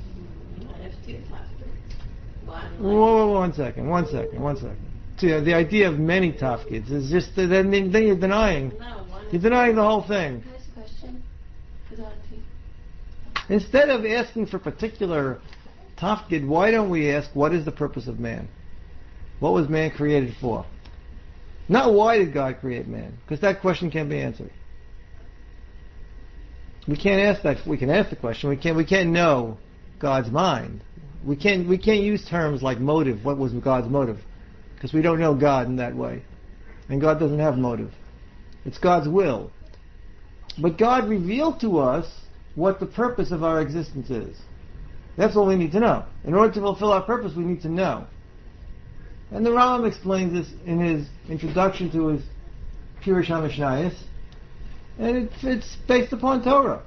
Whoa, whoa, whoa, one second, one second, one second. See, uh, the idea of many tafkids is just, uh, then, then you're denying. No, you're denying the whole thing. Can I ask a question? Instead of asking for particular tafkid, why don't we ask, what is the purpose of man? What was man created for? Not why did God create man, because that question can't be answered. We can't ask that. We can ask the question. We can't. We can't know God's mind. We can't. We can't use terms like motive. What was God's motive? Because we don't know God in that way, and God doesn't have motive. It's God's will. But God revealed to us what the purpose of our existence is. That's all we need to know. In order to fulfill our purpose, we need to know. And the Rambam explains this in his introduction to his Pirush HaMishnayos, and it, it's based upon Torah.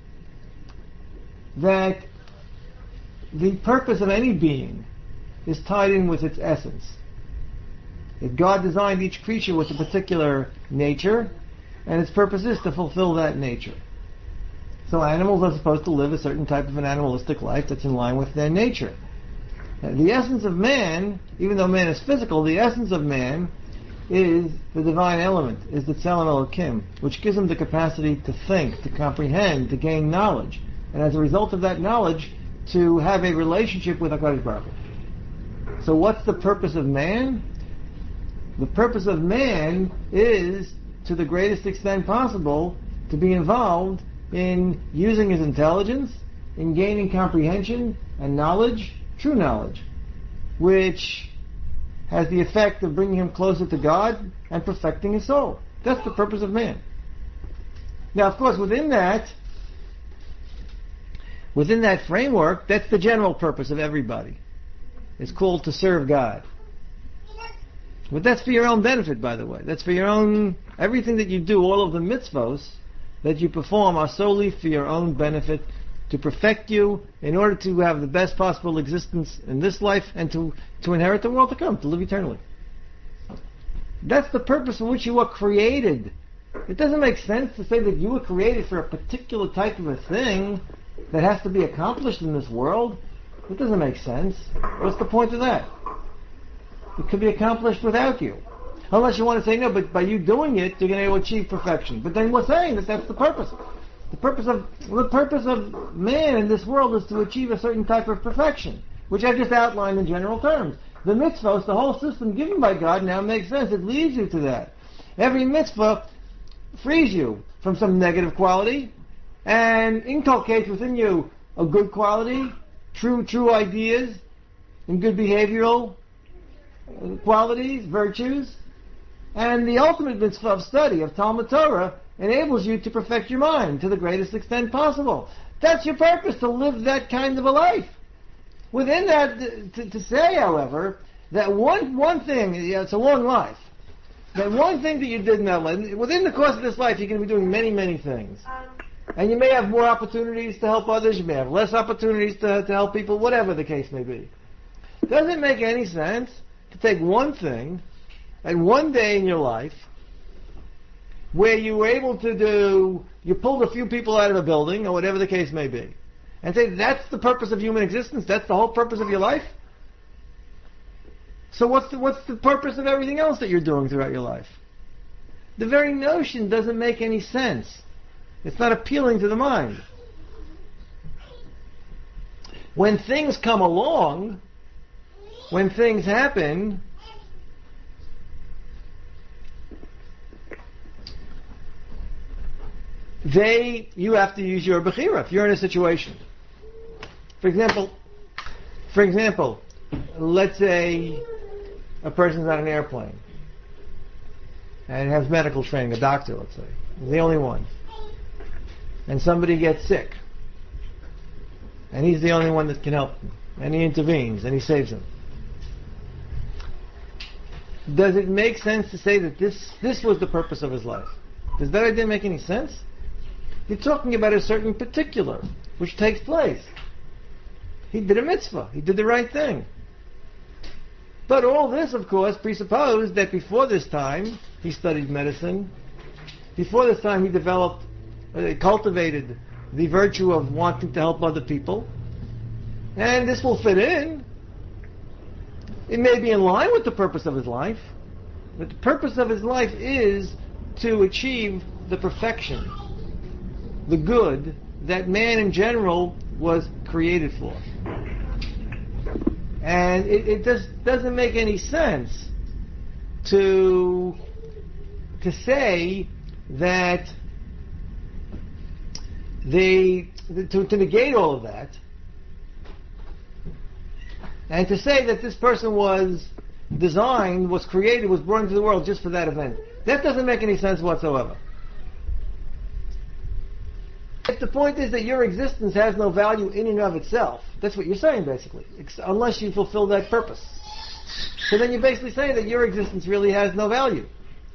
That the purpose of any being is tied in with its essence. That God designed each creature with a particular nature, and its purpose is to fulfill that nature. So animals are supposed to live a certain type of an animalistic life that's in line with their nature. The essence of man, even though man is physical, the essence of man is the divine element, is the Tzelem Elokim, which gives him the capacity to think, to comprehend, to gain knowledge, and as a result of that knowledge, to have a relationship with HaKadosh Baruch Hu. So what's the purpose of man? The purpose of man is, to the greatest extent possible, to be involved in using his intelligence, in gaining comprehension and knowledge, true knowledge, which has the effect of bringing him closer to God and perfecting his soul. That's the purpose of man. Now, of course, within that, within that framework, that's the general purpose of everybody. It's called to serve God. But that's for your own benefit, by the way. That's for your own, everything that you do, all of the mitzvos that you perform are solely for your own benefit, to perfect you in order to have the best possible existence in this life and to, to inherit the world to come, to live eternally. That's the purpose for which you were created. It doesn't make sense to say that you were created for a particular type of a thing that has to be accomplished in this world. It doesn't make sense. What's the point of that? It could be accomplished without you. Unless you want to say, no, but by you doing it, you're going to achieve perfection. But then we're saying that that's the purpose. The purpose of the purpose of man in this world is to achieve a certain type of perfection, which I just outlined in general terms. The mitzvahs, the whole system given by God now makes sense. It leads you to that. Every mitzvah frees you from some negative quality and inculcates within you a good quality, true true ideas, and good behavioral qualities, virtues. And the ultimate mitzvah of study, of Talmud Torah, enables you to perfect your mind to the greatest extent possible. That's your purpose, to live that kind of a life. Within that, to, to say, however, that one one thing, you know, it's a long life, that one thing that you did in that life, within the course of this life, you're going to be doing many, many things. And you may have more opportunities to help others, you may have less opportunities to, to help people, whatever the case may be. Does it make any sense to take one thing and one day in your life where you were able to do, you pulled a few people out of a building, or whatever the case may be, and say that's the purpose of human existence, that's the whole purpose of your life? So what's the, what's the purpose of everything else that you're doing throughout your life? The very notion doesn't make any sense. It's not appealing to the mind. When things come along, when things happen, they, you have to use your bechira if you're in a situation. For example, for example, let's say a person's on an airplane and has medical training, a doctor, let's say, the only one, and somebody gets sick, and he's the only one that can help them, and he intervenes and he saves them. Does it make sense to say that this this was the purpose of his life? Does that idea make any sense? You're talking about a certain particular which takes place. He did a mitzvah. He did the right thing. But all this, of course, presupposed that before this time he studied medicine. Before this time he developed, uh, cultivated the virtue of wanting to help other people. And this will fit in. It may be in line with the purpose of his life, but the purpose of his life is to achieve the perfection, the good that man in general was created for. And it, it just doesn't make any sense to to say that they to, to negate all of that and to say that this person was designed, was created, was brought into the world just for that event. That doesn't make any sense whatsoever. If the point is that your existence has no value in and of itself, that's what you're saying basically, unless you fulfill that purpose. So then you're basically saying that your existence really has no value.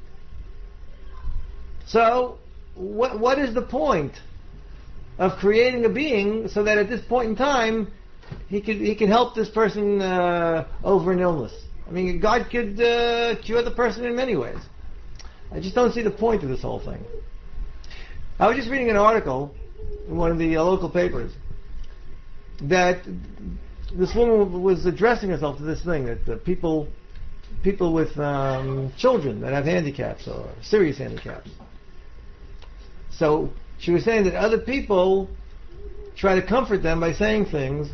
So, what what is the point of creating a being so that at this point in time he could he can help this person uh, over an illness? I mean, God could uh, cure the person in many ways. I just don't see the point of this whole thing. I was just reading an article in one of the uh, local papers that this woman was addressing herself to this thing, that uh, people people with um, children that have handicaps or serious handicaps. So she was saying that other people try to comfort them by saying things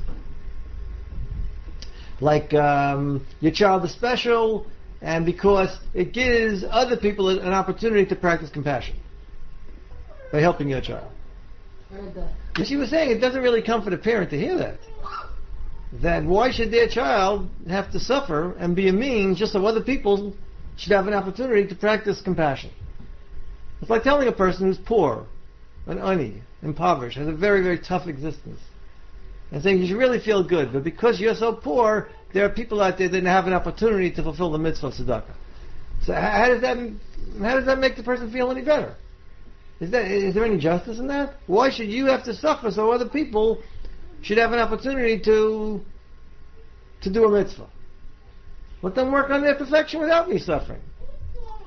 like, um, your child is special, and because it gives other people an opportunity to practice compassion by helping your child. And she was saying it doesn't really comfort a parent to hear that. That why should their child have to suffer and be a means just so other people should have an opportunity to practice compassion? It's like telling a person who's poor, an ani, impoverished, has a very, very tough existence, and saying you should really feel good, but because you're so poor, there are people out there that have an opportunity to fulfill the mitzvah of tzedakah. So how does that how does that make the person feel any better? Is that is there any justice in that? Why should you have to suffer so other people should have an opportunity to to do a mitzvah? Let them work on their perfection without me suffering.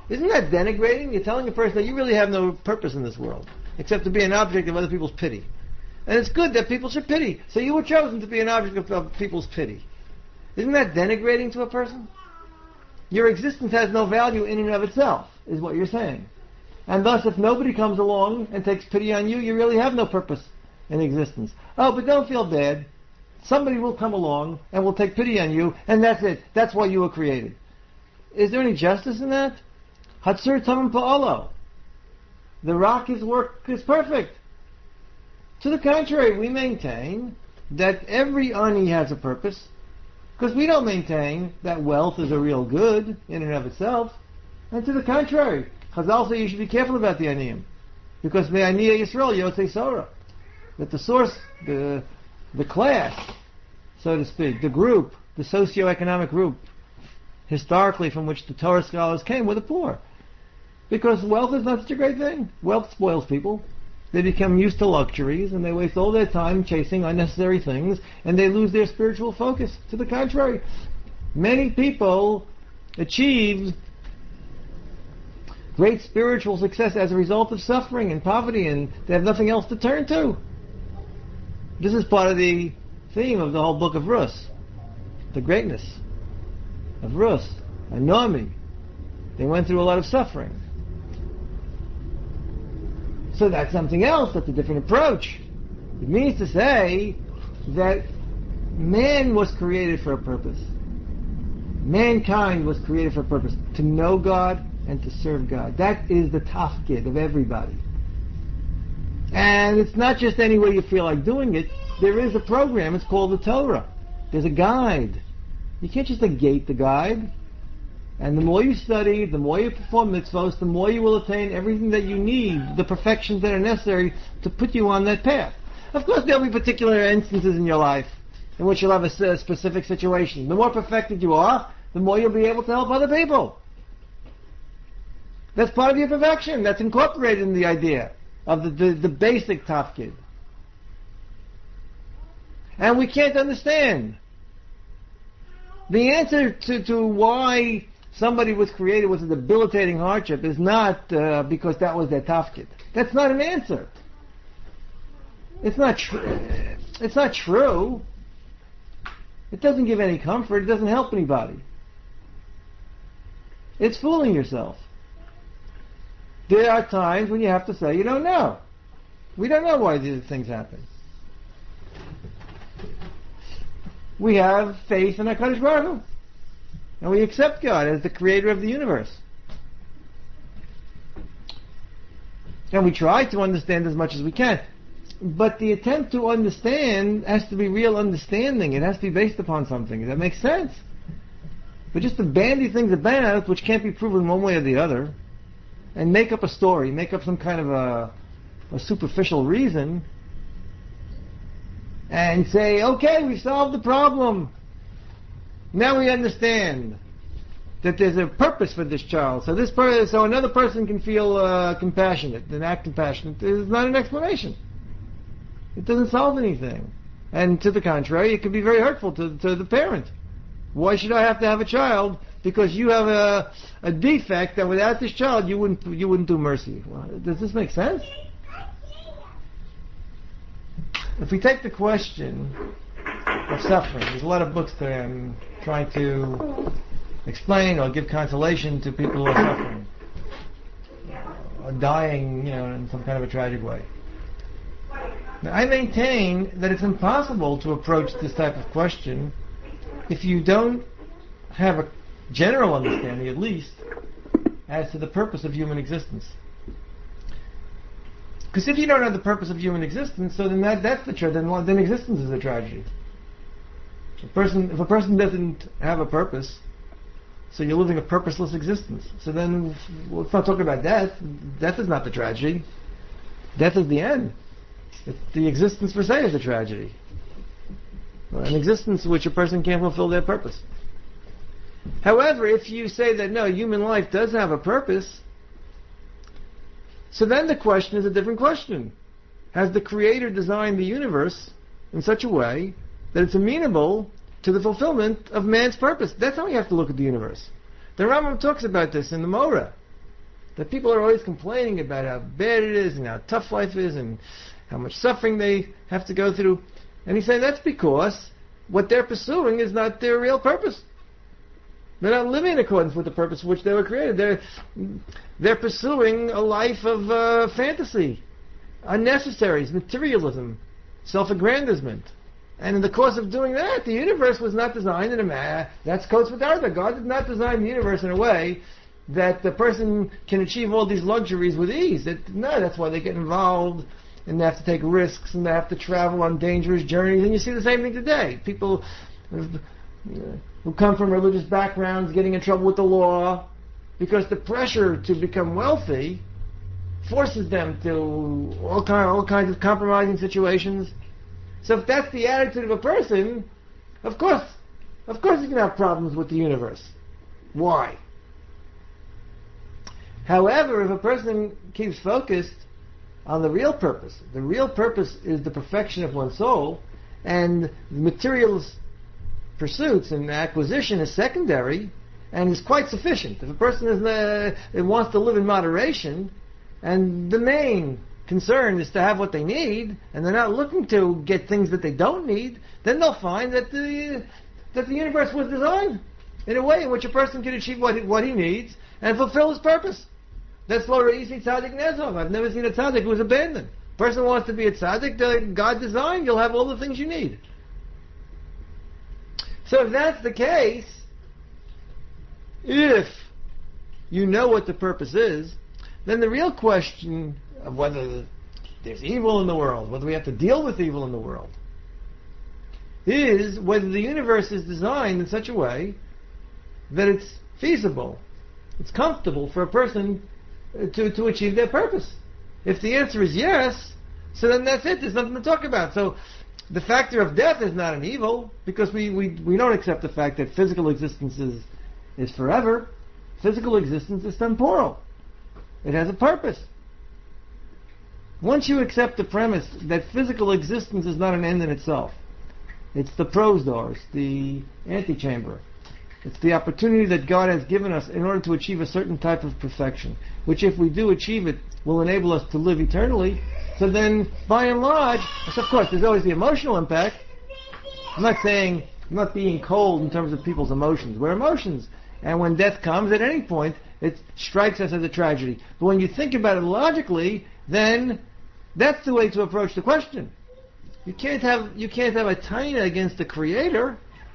Isn't that denigrating? You're telling a person that you really have no purpose in this world, except to be an object of other people's pity. And it's good that people should pity. So you were chosen to be an object of, of people's pity. Isn't that denigrating to a person? Your existence has no value in and of itself, is what you're saying. And thus, if nobody comes along and takes pity on you, you really have no purpose in existence. Oh, but don't feel bad. Somebody will come along and will take pity on you, and that's it. That's why you were created. Is there any justice in that? Hatzur tamim pa'alo. The rock, his work is perfect. To the contrary, we maintain that every ani has a purpose, because we don't maintain that wealth is a real good in and of itself. And to the contrary, Chazal say you should be careful about the aniyim, because the aniyah Yisrael yotzei Sorah, that the source, the the class, so to speak, the group, the socio-economic group, historically from which the Torah scholars came, were the poor. Because wealth is not such a great thing. Wealth spoils people. They become used to luxuries, and they waste all their time chasing unnecessary things, and they lose their spiritual focus. To the contrary, many people achieve great spiritual success as a result of suffering and poverty, and they have nothing else to turn to. This is part of the theme of the whole book of Rus, the greatness of Rus and Naomi. They went through a lot of suffering. So that's something else, that's a different approach. It means to say that man was created for a purpose. Mankind was created for a purpose, to know God and to serve God. That is the tafkid of everybody. And it's not just any way you feel like doing it. There is a program, it's called the Torah. There's a guide. You can't just negate the guide. And the more you study, the more you perform mitzvahs, the more you will attain everything that you need, the perfections that are necessary to put you on that path. Of course, there'll be particular instances in your life in which you'll have a, a specific situation. The more perfected you are, the more you'll be able to help other people. That's part of your perfection. That's incorporated in the idea of the, the, the basic tafkid. And we can't understand. The answer to, to why somebody was created was a debilitating hardship is not uh, because that was their tafkid. That's not an answer. It's not true. It's not true. It doesn't give any comfort. It doesn't help anybody. It's fooling yourself. There are times when you have to say, you don't know. We don't know why these things happen. We have faith in HaKadosh Baruch Hu. And we accept God as the creator of the universe. And we try to understand as much as we can. But the attempt to understand has to be real understanding. It has to be based upon something. Does that make sense? But just to bandy things about which can't be proven one way or the other, and make up a story, make up some kind of a, a superficial reason, and say, okay, we solved the problem. Now we understand that there's a purpose for this child. So this per- so another person can feel uh, compassionate and act compassionate. It's not an explanation. It doesn't solve anything. And to the contrary, it can be very hurtful to, to the parent. Why should I have to have a child? Because you have a, a defect that without this child you wouldn't you wouldn't do mercy. Well, does this make sense? If we take the question of suffering, there's a lot of books that I'm trying to explain or give consolation to people who are suffering, or dying, you know, in some kind of a tragic way. Now, I maintain that it's impossible to approach this type of question if you don't have a general understanding, at least, as to the purpose of human existence. Because if you don't know the purpose of human existence, so then that, that's the tra- then, then existence is a tragedy. A person, if a person doesn't have a purpose, so you're living a purposeless existence. So then, well, let's not talk about death. Death is not the tragedy. Death is the end. It, the existence per se is a tragedy. An existence in which a person can't fulfill their purpose. However, if you say that no, human life does have a purpose, so then the question is a different question. Has the Creator designed the universe in such a way that it's amenable to the fulfillment of man's purpose? That's how we have to look at the universe. The Rambam talks about this in the Morah. that people are always complaining about how bad it is and how tough life is and how much suffering they have to go through. And he's saying that's because what they're pursuing is not their real purpose. They're not living in accordance with the purpose for which they were created. They're, they're pursuing a life of uh, fantasy, unnecessaries, materialism, self-aggrandizement. And in the course of doing that, the universe was not designed in a manner, that's Kodesh V'Darda. God did not design the universe in a way that the person can achieve all these luxuries with ease. It, no, that's why they get involved and they have to take risks and they have to travel on dangerous journeys. And you see the same thing today. People who come from religious backgrounds getting in trouble with the law because the pressure to become wealthy forces them to all, kind, all kinds of compromising situations. So if that's the attitude of a person, of course, of course he's going to have problems with the universe. Why? However, if a person keeps focused on the real purpose, the real purpose is the perfection of one's soul, and materials pursuits and acquisition is secondary and is quite sufficient. If a person is uh, wants to live in moderation, and the main concern is to have what they need, and they're not looking to get things that they don't need, then they'll find that the that the universe was designed in a way in which a person can achieve what he, what he needs and fulfill his purpose. That's Lo Re'isi Tzaddik Nezov. I've never seen a tzaddik who was abandoned. Person wants to be a tzaddik, the God designed, you'll have all the things you need. So if that's the case, if you know what the purpose is, then the real question of whether there's evil in the world, whether we have to deal with evil in the world, is whether the universe is designed in such a way that it's feasible, it's comfortable for a person to, to achieve their purpose. If the answer is yes, so then that's it, there's nothing to talk about. So the factor of death is not an evil, because we, we, we don't accept the fact that physical existence is, is forever. Physical existence is temporal. It has a purpose. Once you accept the premise that physical existence is not an end in itself, it's the prosdor, it's the antechamber, it's the opportunity that God has given us in order to achieve a certain type of perfection, which if we do achieve it, will enable us to live eternally. So then, by and large, of course, there's always the emotional impact. I'm not saying, I'm not being cold in terms of people's emotions. We're emotions. And when death comes at any point, it strikes us as a tragedy. But when you think about it logically, then that's the way to approach the question. You can't have you can't have a taina against the Creator.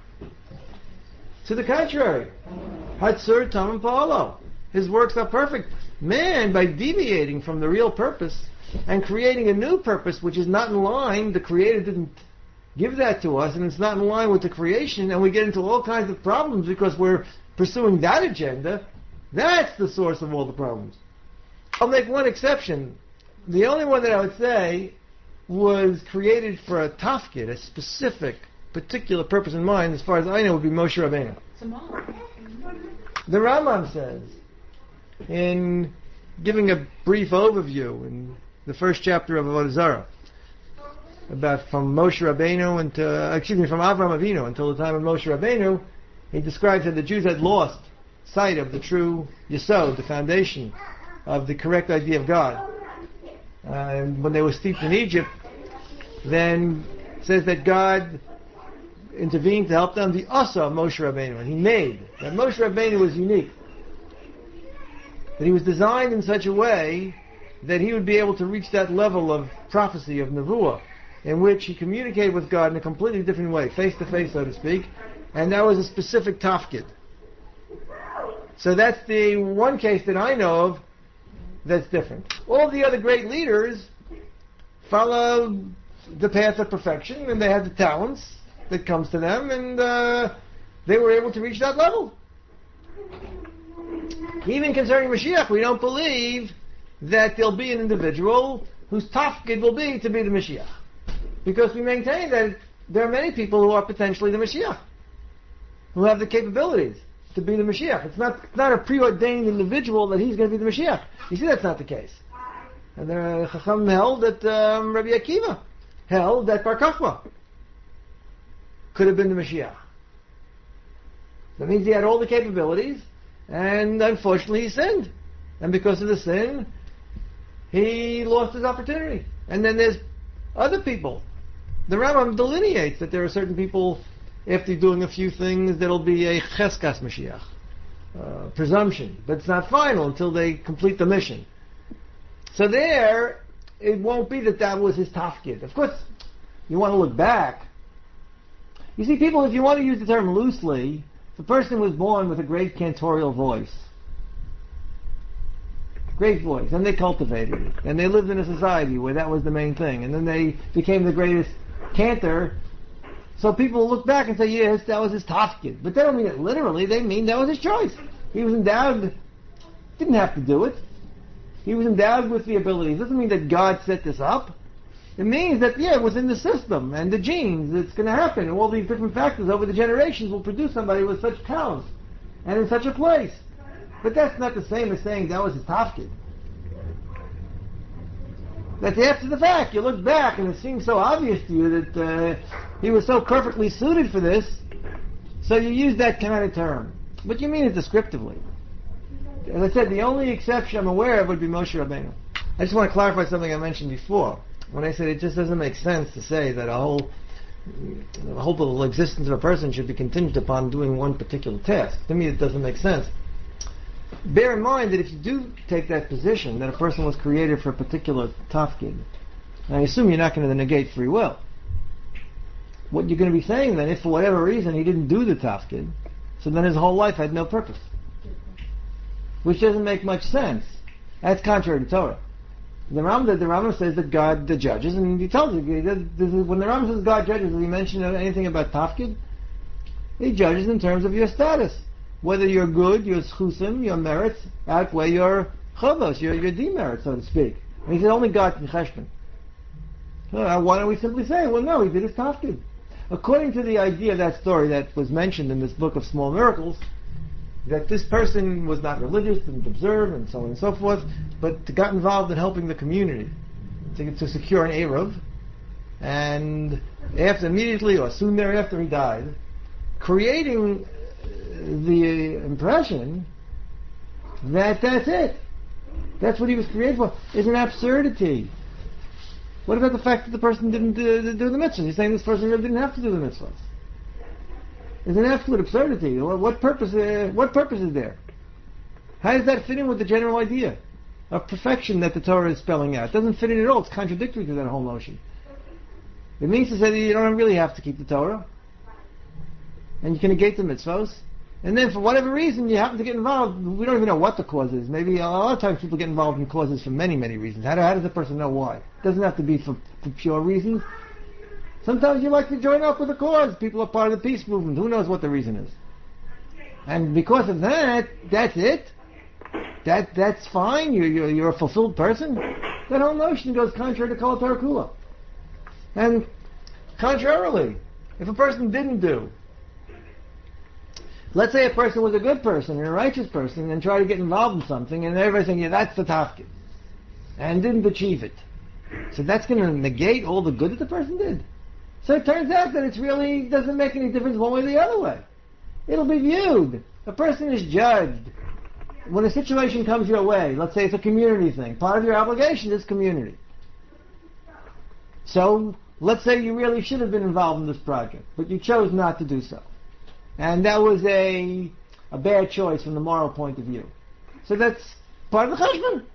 To the contrary, Hatzur Tamim Pa'alo. His works are perfect. Man, by deviating from the real purpose and creating a new purpose which is not in line, the Creator didn't give that to us, and it's not in line with the creation, and we get into all kinds of problems because we're pursuing that agenda. That's the source of all the problems. I'll make one exception. The only one that I would say was created for a tafkid, a specific, particular purpose in mind, as far as I know, would be Moshe Rabbeinu. The Rambam says, in giving a brief overview in the first chapter of Avodah Zarah, about from Moshe Rabbeinu until, excuse me, from Avraham Avinu until the time of Moshe Rabbeinu, he describes that the Jews had lost sight of the true Yesod, the foundation of the correct idea of God. Uh, and when they were steeped in Egypt, then it says that God intervened to help them, the Asa of Moshe Rabbeinu, and he made that Moshe Rabbeinu was unique, that he was designed in such a way that he would be able to reach that level of prophecy, of Nevuah, in which he communicated with God in a completely different way, face to face, so to speak, and that was a specific tafkid. So that's the one case that I know of that's different. All the other great leaders followed the path of perfection, and they had the talents that comes to them, and uh, they were able to reach that level. Even concerning Mashiach, we don't believe that there'll be an individual whose tafkid will be to be the Mashiach, because we maintain that there are many people who are potentially the Mashiach, who have the capabilities to be the Mashiach. It's not, it's not a preordained individual that he's going to be the Mashiach. You see, that's not the case. And the Chacham held that um, Rabbi Akiva held that Bar Kokhba could have been the Mashiach. That means he had all the capabilities, and unfortunately he sinned. And because of the sin, he lost his opportunity. And then there's other people. The Rambam delineates that there are certain people, after doing a few things, there'll be a cheskas Mashiach, uh, presumption, but it's not final until they complete the mission. So there, it won't be that that was his tafkid. Of course, you want to look back. You see, people, if you want to use the term loosely, the person was born with a great cantorial voice. Great voice. And they cultivated it. And they lived in a society where that was the main thing. And then they became the greatest cantor. So people look back and say, yes, that was his tafkid. But they don't mean it literally. They mean that was his choice. He was endowed, didn't have to do it. He was endowed with the ability. It doesn't mean that God set this up. It means that, yeah, it was in the system and the genes. It's going to happen. And all these different factors over the generations will produce somebody with such talents and in such a place. But that's not the same as saying that was his tafkid. That's after the fact. You look back and it seems so obvious to you that uh, he was so perfectly suited for this, so you use that kind of term. But you mean it descriptively. As I said, the only exception I'm aware of would be Moshe Rabbeinu. I just want to clarify something I mentioned before. When I said it just doesn't make sense to say that a whole, the whole existence of a person should be contingent upon doing one particular task. To me, it doesn't make sense. Bear in mind that if you do take that position, that a person was created for a particular tafkid, I assume you're not going to negate free will. What you're going to be saying then, if for whatever reason he didn't do the tafkid, so then his whole life had no purpose. Which doesn't make much sense. That's contrary to Torah. The Rambam, the Rambam says that God the judges, and he tells you, when the Rambam says God judges, does he mention anything about tafkid? He judges in terms of your status. Whether you're good, your schusim, your merits, outweigh your chavos, your, your demerits, so to speak. And he said only God can cheshbon. So why don't we simply say, well no, he did his tafkid. According to the idea of that story that was mentioned in this book of Small Miracles, that this person was not religious, didn't observe, and so on and so forth, but got involved in helping the community to, to secure an Eruv, and after, immediately or soon thereafter he died, creating the impression that that's it. That's what he was created for. Is an absurdity. What about the fact that the person didn't do, do the mitzvahs? He's saying this person really didn't have to do the mitzvahs. It's an absolute absurdity. What purpose? Uh, what purpose is there? How does that fit in with the general idea of perfection that the Torah is spelling out? It doesn't fit in at all. It's contradictory to that whole notion. It means to say that you don't really have to keep the Torah, and you can negate the mitzvahs, and then for whatever reason you happen to get involved. We don't even know what the cause is. Maybe a lot of times people get involved in causes for many, many reasons. How, do, how does the person know why? It doesn't have to be for, for pure reasons. Sometimes you like to join up with a cause. People are part of the peace movement. Who knows what the reason is? And because of that, that's it. That that's fine. You're you're, you're a fulfilled person. That whole notion goes contrary to Kol Torah Kula. And contrarily, if a person didn't do, let's say a person was a good person and a righteous person and tried to get involved in something, and everybody's saying, yeah, that's the tafkid, and didn't achieve it. So that's going to negate all the good that the person did. So it turns out that it really doesn't make any difference one way or the other way. It'll be viewed. A person is judged. When a situation comes your way, let's say it's a community thing, part of your obligation is community. So, let's say you really should have been involved in this project, but you chose not to do so. And that was a a bad choice from the moral point of view. So that's part of the cheshbon.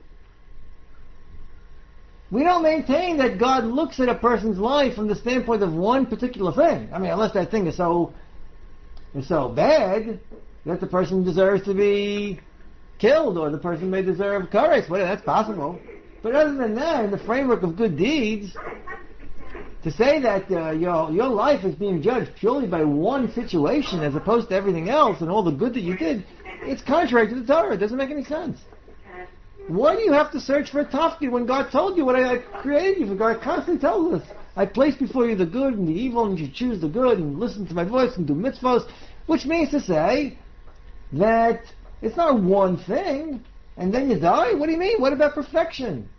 We don't maintain that God looks at a person's life from the standpoint of one particular thing. I mean, unless that thing is so is so bad that the person deserves to be killed, or the person may deserve kares. Well, that's possible. But other than that, in the framework of good deeds, to say that uh, your your life is being judged purely by one situation as opposed to everything else and all the good that you did, it's contrary to the Torah. It doesn't make any sense. Why do you have to search for a tafkid when God told you what I, I created you for? God constantly tells us, I placed before you the good and the evil, and you choose the good and listen to my voice and do mitzvahs, which means to say that it's not one thing, and then you die? What do you mean? What about perfection?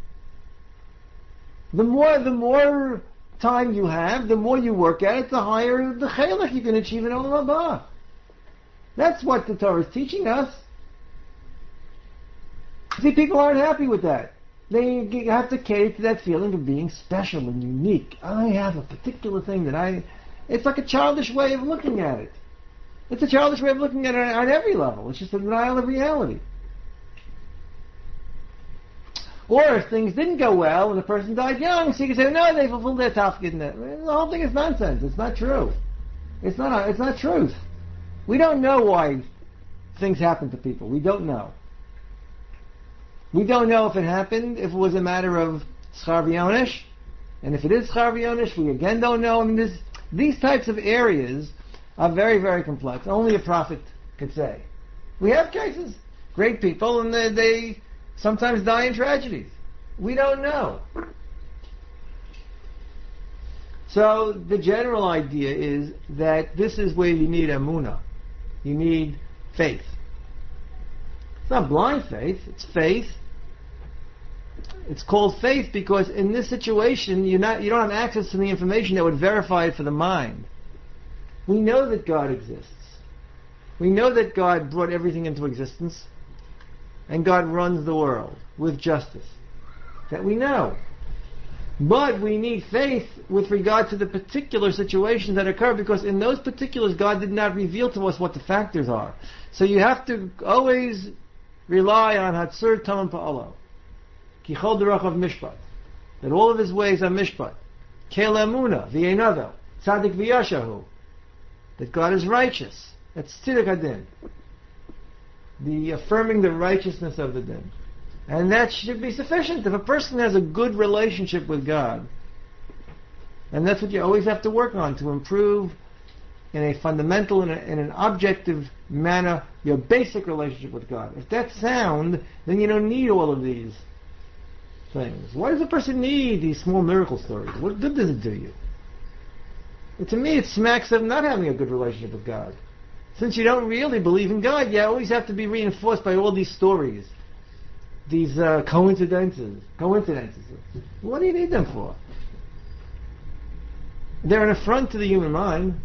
The more the more time you have, the more you work at it, the higher the chelek you can achieve in Olam Haba. That's what the Torah is teaching us. See, people aren't happy with that. They have to cater to that feeling of being special and unique. I have a particular thing that I... It's like a childish way of looking at it. It's a childish way of looking at it on every level. It's just a denial of reality. Or if things didn't go well and the person died young, so you can say, no, they fulfilled their tafkid in it. The whole thing is nonsense. It's not true. It's not, a, it's not truth. We don't know why things happen to people. We don't know. We don't know if it happened, if it was a matter of schar v'yonesh. And if it is schar v'yonesh, we again don't know. I mean, this, these types of areas are very, very complex. Only a prophet could say. We have cases. Great people, and they... they sometimes die in tragedies. We don't know. So the general idea is that this is where you need emunah. You need faith. It's not blind faith, it's faith. It's called faith because in this situation you're not, you don't have access to the information that would verify it for the mind. We know that God exists. We know that God brought everything into existence. And God runs the world with justice. That we know. But we need faith with regard to the particular situations that occur, because in those particulars God did not reveal to us what the factors are. So you have to always rely on Hatzur Tamam Pa'alo. Ki chol derachav mishpat. That all of his ways are mishpat. Kel emuna v'yenado. Tzadik v'yashahu. That God is righteous. That's tziduk hadin. The affirming the righteousness of the din. And that should be sufficient. If a person has a good relationship with God, and that's what you always have to work on to improve in a fundamental, in, a, in an objective manner, your basic relationship with God. If that's sound, then you don't need all of these things. Why does a person need these small miracle stories? What good does it do you? But to me, it smacks of not having a good relationship with God. Since you don't really believe in God, you always have to be reinforced by all these stories, these uh, coincidences. Coincidences. What do you need them for? They're an affront to the human mind.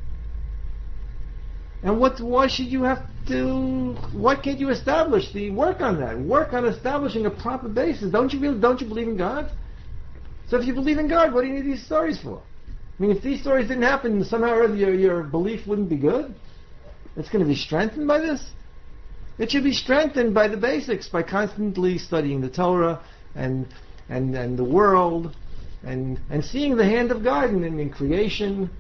And what? Why should you have to? Why can't you establish the work on that? Work on establishing a proper basis. Don't you really? Don't you believe in God? So if you believe in God, what do you need these stories for? I mean, if these stories didn't happen, somehow or other your, your belief wouldn't be good. It's going to be strengthened by this. It should be strengthened by the basics, by constantly studying the Torah and and, and the world and and seeing the hand of God in, in creation.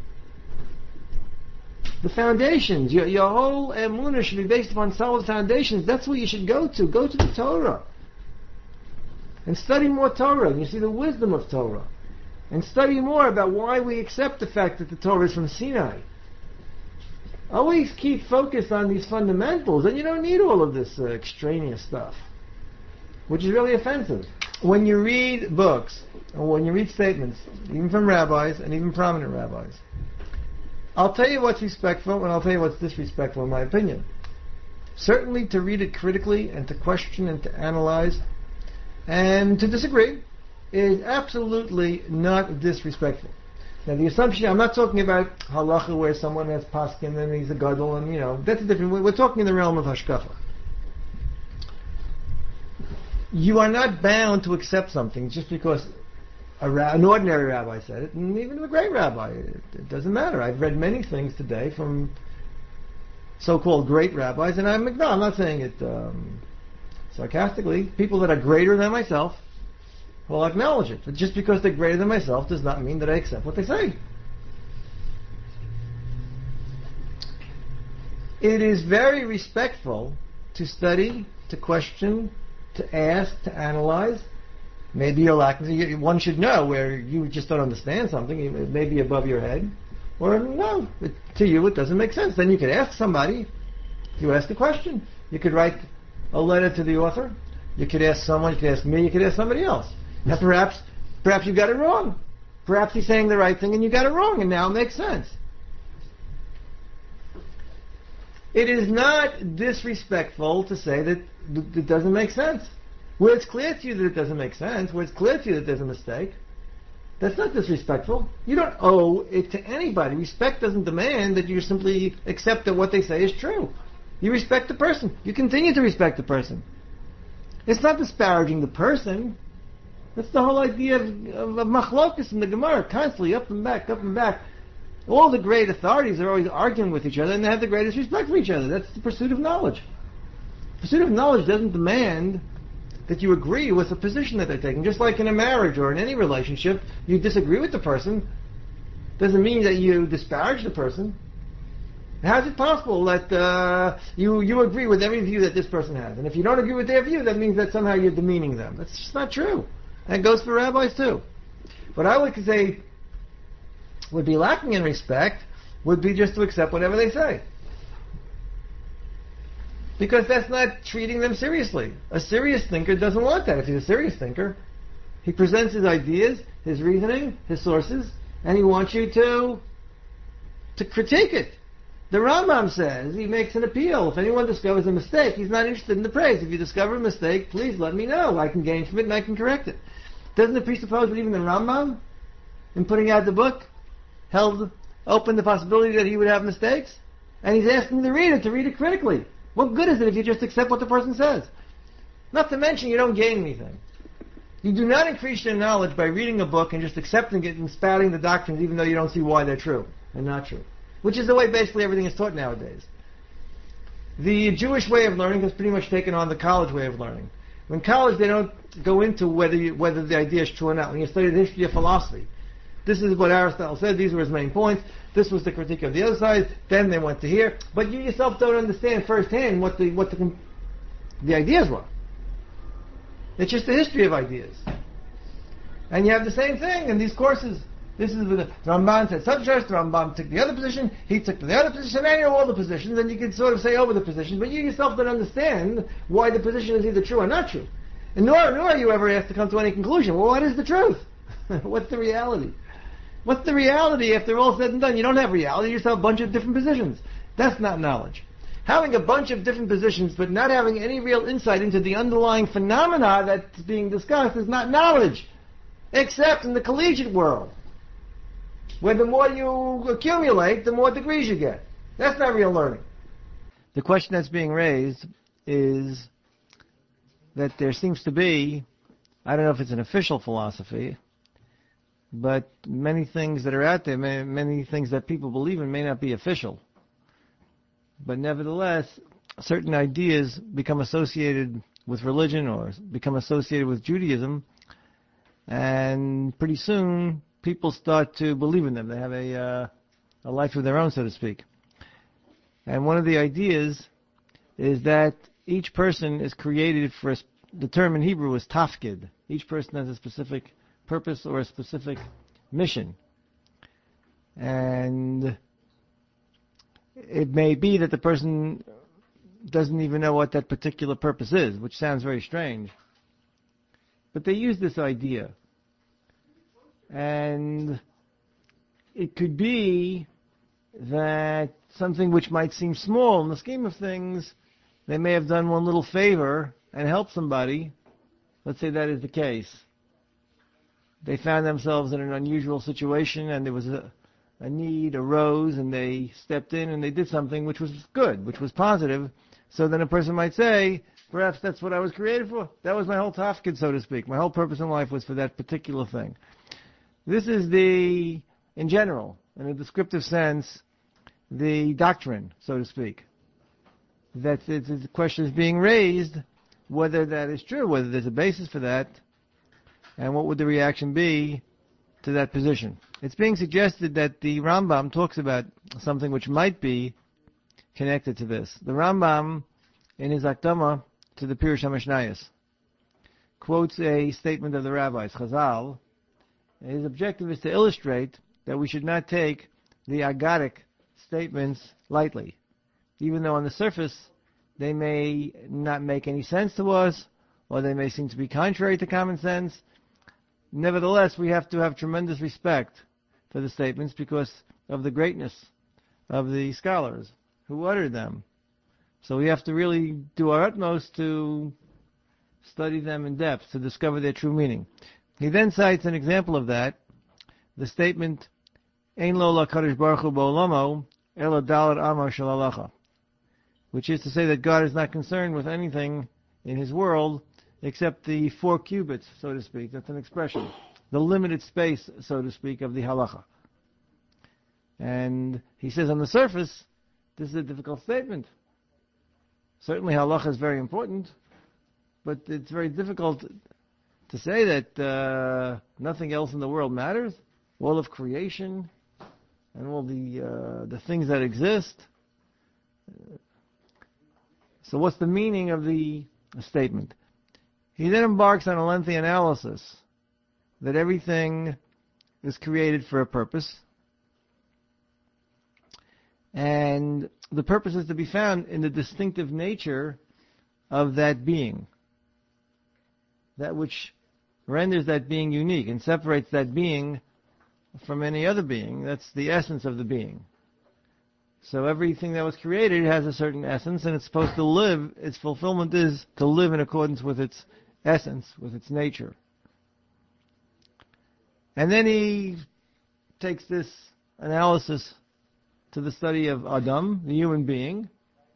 The foundations, your, your whole emunah should be based upon solid foundations. That's where you should go to. Go to the Torah. And study more Torah, and you see the wisdom of Torah. And study more about why we accept the fact that the Torah is from Sinai. Always keep focused on these fundamentals, and you don't need all of this uh, extraneous stuff, which is really offensive. When you read books, or when you read statements, even from rabbis, and even prominent rabbis, I'll tell you what's respectful, and I'll tell you what's disrespectful in my opinion. Certainly to read it critically, and to question, and to analyze, and to disagree, is absolutely not disrespectful. Now the assumption, I'm not talking about halacha where someone has paskin and he's a gadol, and you know, that's a different, we're talking in the realm of hashkafa. You are not bound to accept something just because a ra- an ordinary rabbi said it, and even a great rabbi, it, it doesn't matter. I've read many things today from so-called great rabbis, and I'm, no, I'm not saying it um, sarcastically, people that are greater than myself, well, I'll acknowledge it. But just because they're greater than myself does not mean that I accept what they say. It is very respectful to study, to question, to ask, to analyze. Maybe you're lacking. One should know where you just don't understand something. It may be above your head. Or, no, it, to you it doesn't make sense. Then you could ask somebody. You ask the question. You could write a letter to the author. You could ask someone. You could ask me. You could ask somebody else. Now perhaps, perhaps you got it wrong. Perhaps he's saying the right thing and you got it wrong, and now it makes sense. It is not disrespectful to say that it doesn't make sense. Where it's clear to you that it doesn't make sense, where it's clear to you that there's a mistake, that's not disrespectful. You don't owe it to anybody. Respect doesn't demand that you simply accept that what they say is true. You respect the person. You continue to respect the person. It's not disparaging the person. That's the whole idea of, of, of machlokas in the Gemara, constantly up and back, up and back. All the great authorities are always arguing with each other, and they have the greatest respect for each other. That's the pursuit of knowledge. Pursuit of knowledge doesn't demand that you agree with the position that they're taking. Just like in a marriage or in any relationship, you disagree with the person, doesn't mean that you disparage the person. How is it possible that uh, you you agree with every view that this person has? And if you don't agree with their view, that means that somehow you're demeaning them. That's just not true. And it goes for rabbis too. What I would say would be lacking in respect would be just to accept whatever they say. Because that's not treating them seriously. A serious thinker doesn't want that. If he's a serious thinker, he presents his ideas, his reasoning, his sources, and he wants you to to critique it. The Rambam says, he makes an appeal. If anyone discovers a mistake, he's not interested in the praise. If you discover a mistake, please let me know. I can gain from it and I can correct it. Doesn't it presuppose that even the Rambam, in putting out the book, held open the possibility that he would have mistakes? And he's asking the reader to read it critically. What good is it if you just accept what the person says? Not to mention you don't gain anything. You do not increase your knowledge by reading a book and just accepting it and spouting the doctrines even though you don't see why they're true and not true. Which is the way basically everything is taught nowadays. The Jewish way of learning has pretty much taken on the college way of learning. In college they don't go into whether you, whether the idea is true or not. When you study the history of philosophy, this is what Aristotle said, these were his main points, this was the critique of the other side, then they went to here. But you yourself don't understand firsthand what the what the, the ideas were. It's just the history of ideas. And you have the same thing in these courses. This is where the Ramban said such and such, the Ramban took the other position, he took the other position, and you know all the positions, and you can sort of say over the position, but you yourself don't understand why the position is either true or not true. And nor, nor are you ever asked to come to any conclusion. Well, what is the truth? What's the reality? What's the reality after all said and done? You don't have reality, you just have a bunch of different positions. That's not knowledge. Having a bunch of different positions but not having any real insight into the underlying phenomena that's being discussed is not knowledge. Except in the collegiate world, where the more you accumulate, the more degrees you get. That's not real learning. The question that's being raised is that there seems to be, I don't know if it's an official philosophy, but many things that are out there, many, many things that people believe in may not be official. But nevertheless, certain ideas become associated with religion or become associated with Judaism, and pretty soon people start to believe in them. They have a uh, a life of their own, so to speak. And one of the ideas is that each person is created for a, the term in Hebrew is tafkid. Each person has a specific purpose or a specific mission. And it may be that the person doesn't even know what that particular purpose is, which sounds very strange. But they use this idea. And it could be that something which might seem small in the scheme of things, they may have done one little favor and helped somebody. Let's say that is the case. They found themselves in an unusual situation and there was a, a need arose and they stepped in and they did something which was good, which was positive. So then a person might say, perhaps that's what I was created for. That was my whole tafkid, so to speak. My whole purpose in life was for that particular thing. This is the, in general, in a descriptive sense, the doctrine, so to speak. That the question is being raised, whether that is true, whether there's a basis for that, and what would the reaction be to that position. It's being suggested that the Rambam talks about something which might be connected to this. The Rambam, in his Akdama to the Pirush HaMishnayos, quotes a statement of the rabbis, Chazal. His objective is to illustrate that we should not take the agadic statements lightly. Even though on the surface they may not make any sense to us, or they may seem to be contrary to common sense, nevertheless we have to have tremendous respect for the statements because of the greatness of the scholars who uttered them. So we have to really do our utmost to study them in depth, to discover their true meaning. He then cites an example of that, the statement, Ein lo lakadosh baruch hu ba'olamo, ela dalet amar shel halacha, which is to say that God is not concerned with anything in His world except the four cubits, so to speak. That's an expression. The limited space, so to speak, of the halacha. And he says on the surface, this is a difficult statement. Certainly halacha is very important, but it's very difficult to say that uh, nothing else in the world matters. All of creation and all the uh, the things that exist. So what's the meaning of the statement? He then embarks on a lengthy analysis that everything is created for a purpose, and the purpose is to be found in the distinctive nature of that being, that which renders that being unique and separates that being from any other being. That's the essence of the being. So everything that was created has a certain essence, and it's supposed to live, its fulfillment is to live in accordance with its essence, with its nature. And then he takes this analysis to the study of Adam, the human being.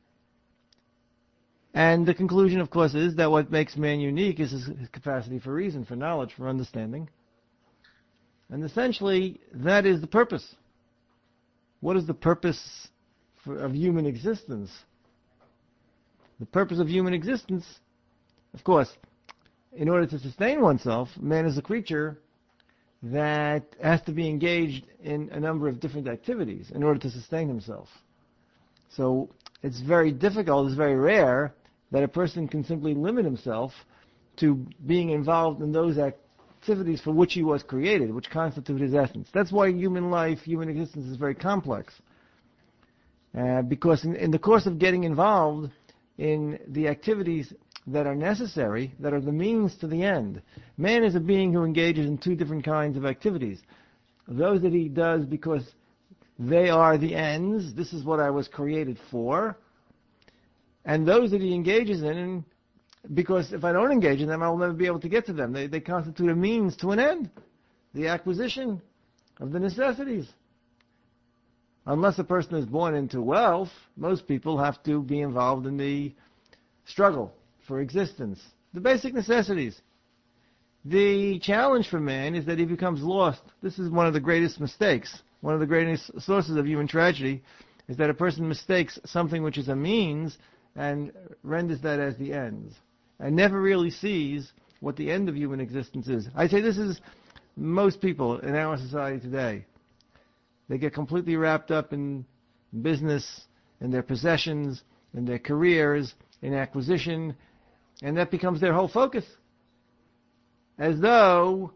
And the conclusion, of course, is that what makes man unique is his, his capacity for reason, for knowledge, for understanding. And essentially, that is the purpose. What is the purpose for, of human existence? The purpose of human existence, of course, in order to sustain oneself, man is a creature that has to be engaged in a number of different activities in order to sustain himself. So it's very difficult, it's very rare that a person can simply limit himself to being involved in those activities for which he was created, which constitute his essence. That's why human life, human existence is very complex. Uh, because in, in the course of getting involved in the activities that are necessary, that are the means to the end, man is a being who engages in two different kinds of activities. Those that he does because they are the ends, this is what I was created for, and those that he engages in because if I don't engage in them, I will never be able to get to them. They, they constitute a means to an end, the acquisition of the necessities. Unless a person is born into wealth, most people have to be involved in the struggle for existence, the basic necessities. The challenge for man is that he becomes lost. This is one of the greatest mistakes. One of the greatest sources of human tragedy is that a person mistakes something which is a means and renders that as the ends, and never really sees what the end of human existence is. I say this is most people in our society today. They get completely wrapped up in business, in their possessions, in their careers, in acquisition, and that becomes their whole focus. As though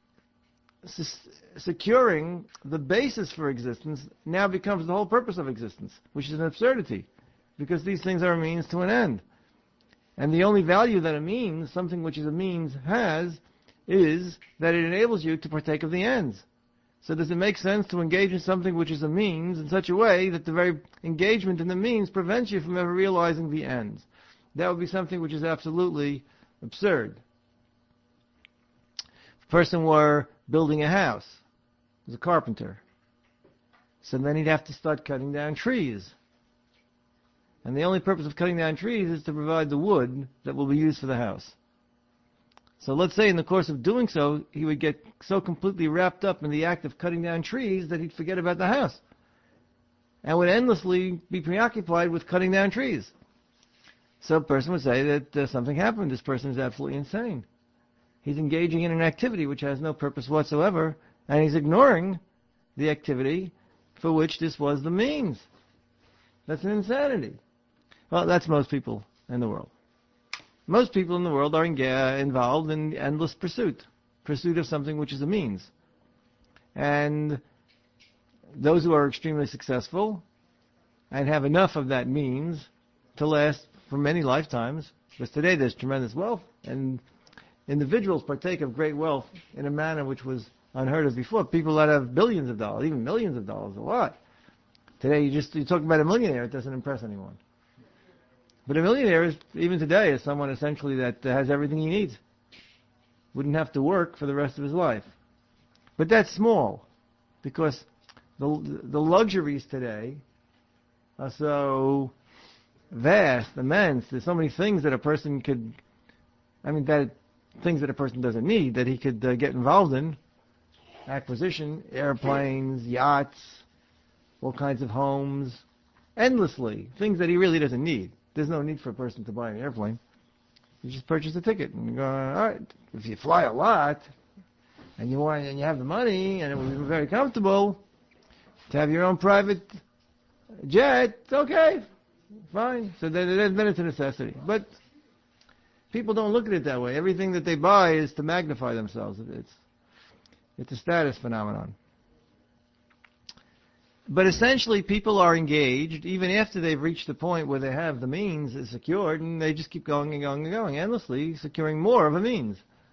securing the basis for existence now becomes the whole purpose of existence, which is an absurdity, because these things are a means to an end. And the only value that a means, something which is a means, has, is that it enables you to partake of the ends. So does it make sense to engage in something which is a means in such a way that the very engagement in the means prevents you from ever realizing the ends? That would be something which is absolutely absurd. If a person were building a house, as a carpenter, so then he'd have to start cutting down trees. And the only purpose of cutting down trees is to provide the wood that will be used for the house. So let's say in the course of doing so, he would get so completely wrapped up in the act of cutting down trees that he'd forget about the house, and would endlessly be preoccupied with cutting down trees. So a person would say that uh, something happened. This person is absolutely insane. He's engaging in an activity which has no purpose whatsoever, and he's ignoring the activity for which this was the means. That's an insanity. Well, that's most people in the world. Most people in the world are enga- involved in endless pursuit, pursuit of something which is a means. And those who are extremely successful and have enough of that means to last for many lifetimes, because today there's tremendous wealth, and individuals partake of great wealth in a manner which was unheard of before. People that have billions of dollars, even millions of dollars, a lot. Today, you just you talk about a millionaire, it doesn't impress anyone. But a millionaire, is, even today, is someone essentially that has everything he needs. Wouldn't have to work for the rest of his life. But that's small, because the the luxuries today are so vast, immense. There's so many things that a person could I mean, that things that a person doesn't need that he could uh, get involved in, acquisition, airplanes, yachts, all kinds of homes, endlessly, things that he really doesn't need. There's no need for a person to buy an airplane. You just purchase a ticket and you go, all right, if you fly a lot and you want and you have the money and it would be very comfortable to have your own private jet, okay, fine. So then, then it's a necessity. But people don't look at it that way. Everything that they buy is to magnify themselves. It's it's a status phenomenon. But essentially, people are engaged even after they've reached the point where they have the means secured, and they just keep going and going and going, endlessly securing more of a means.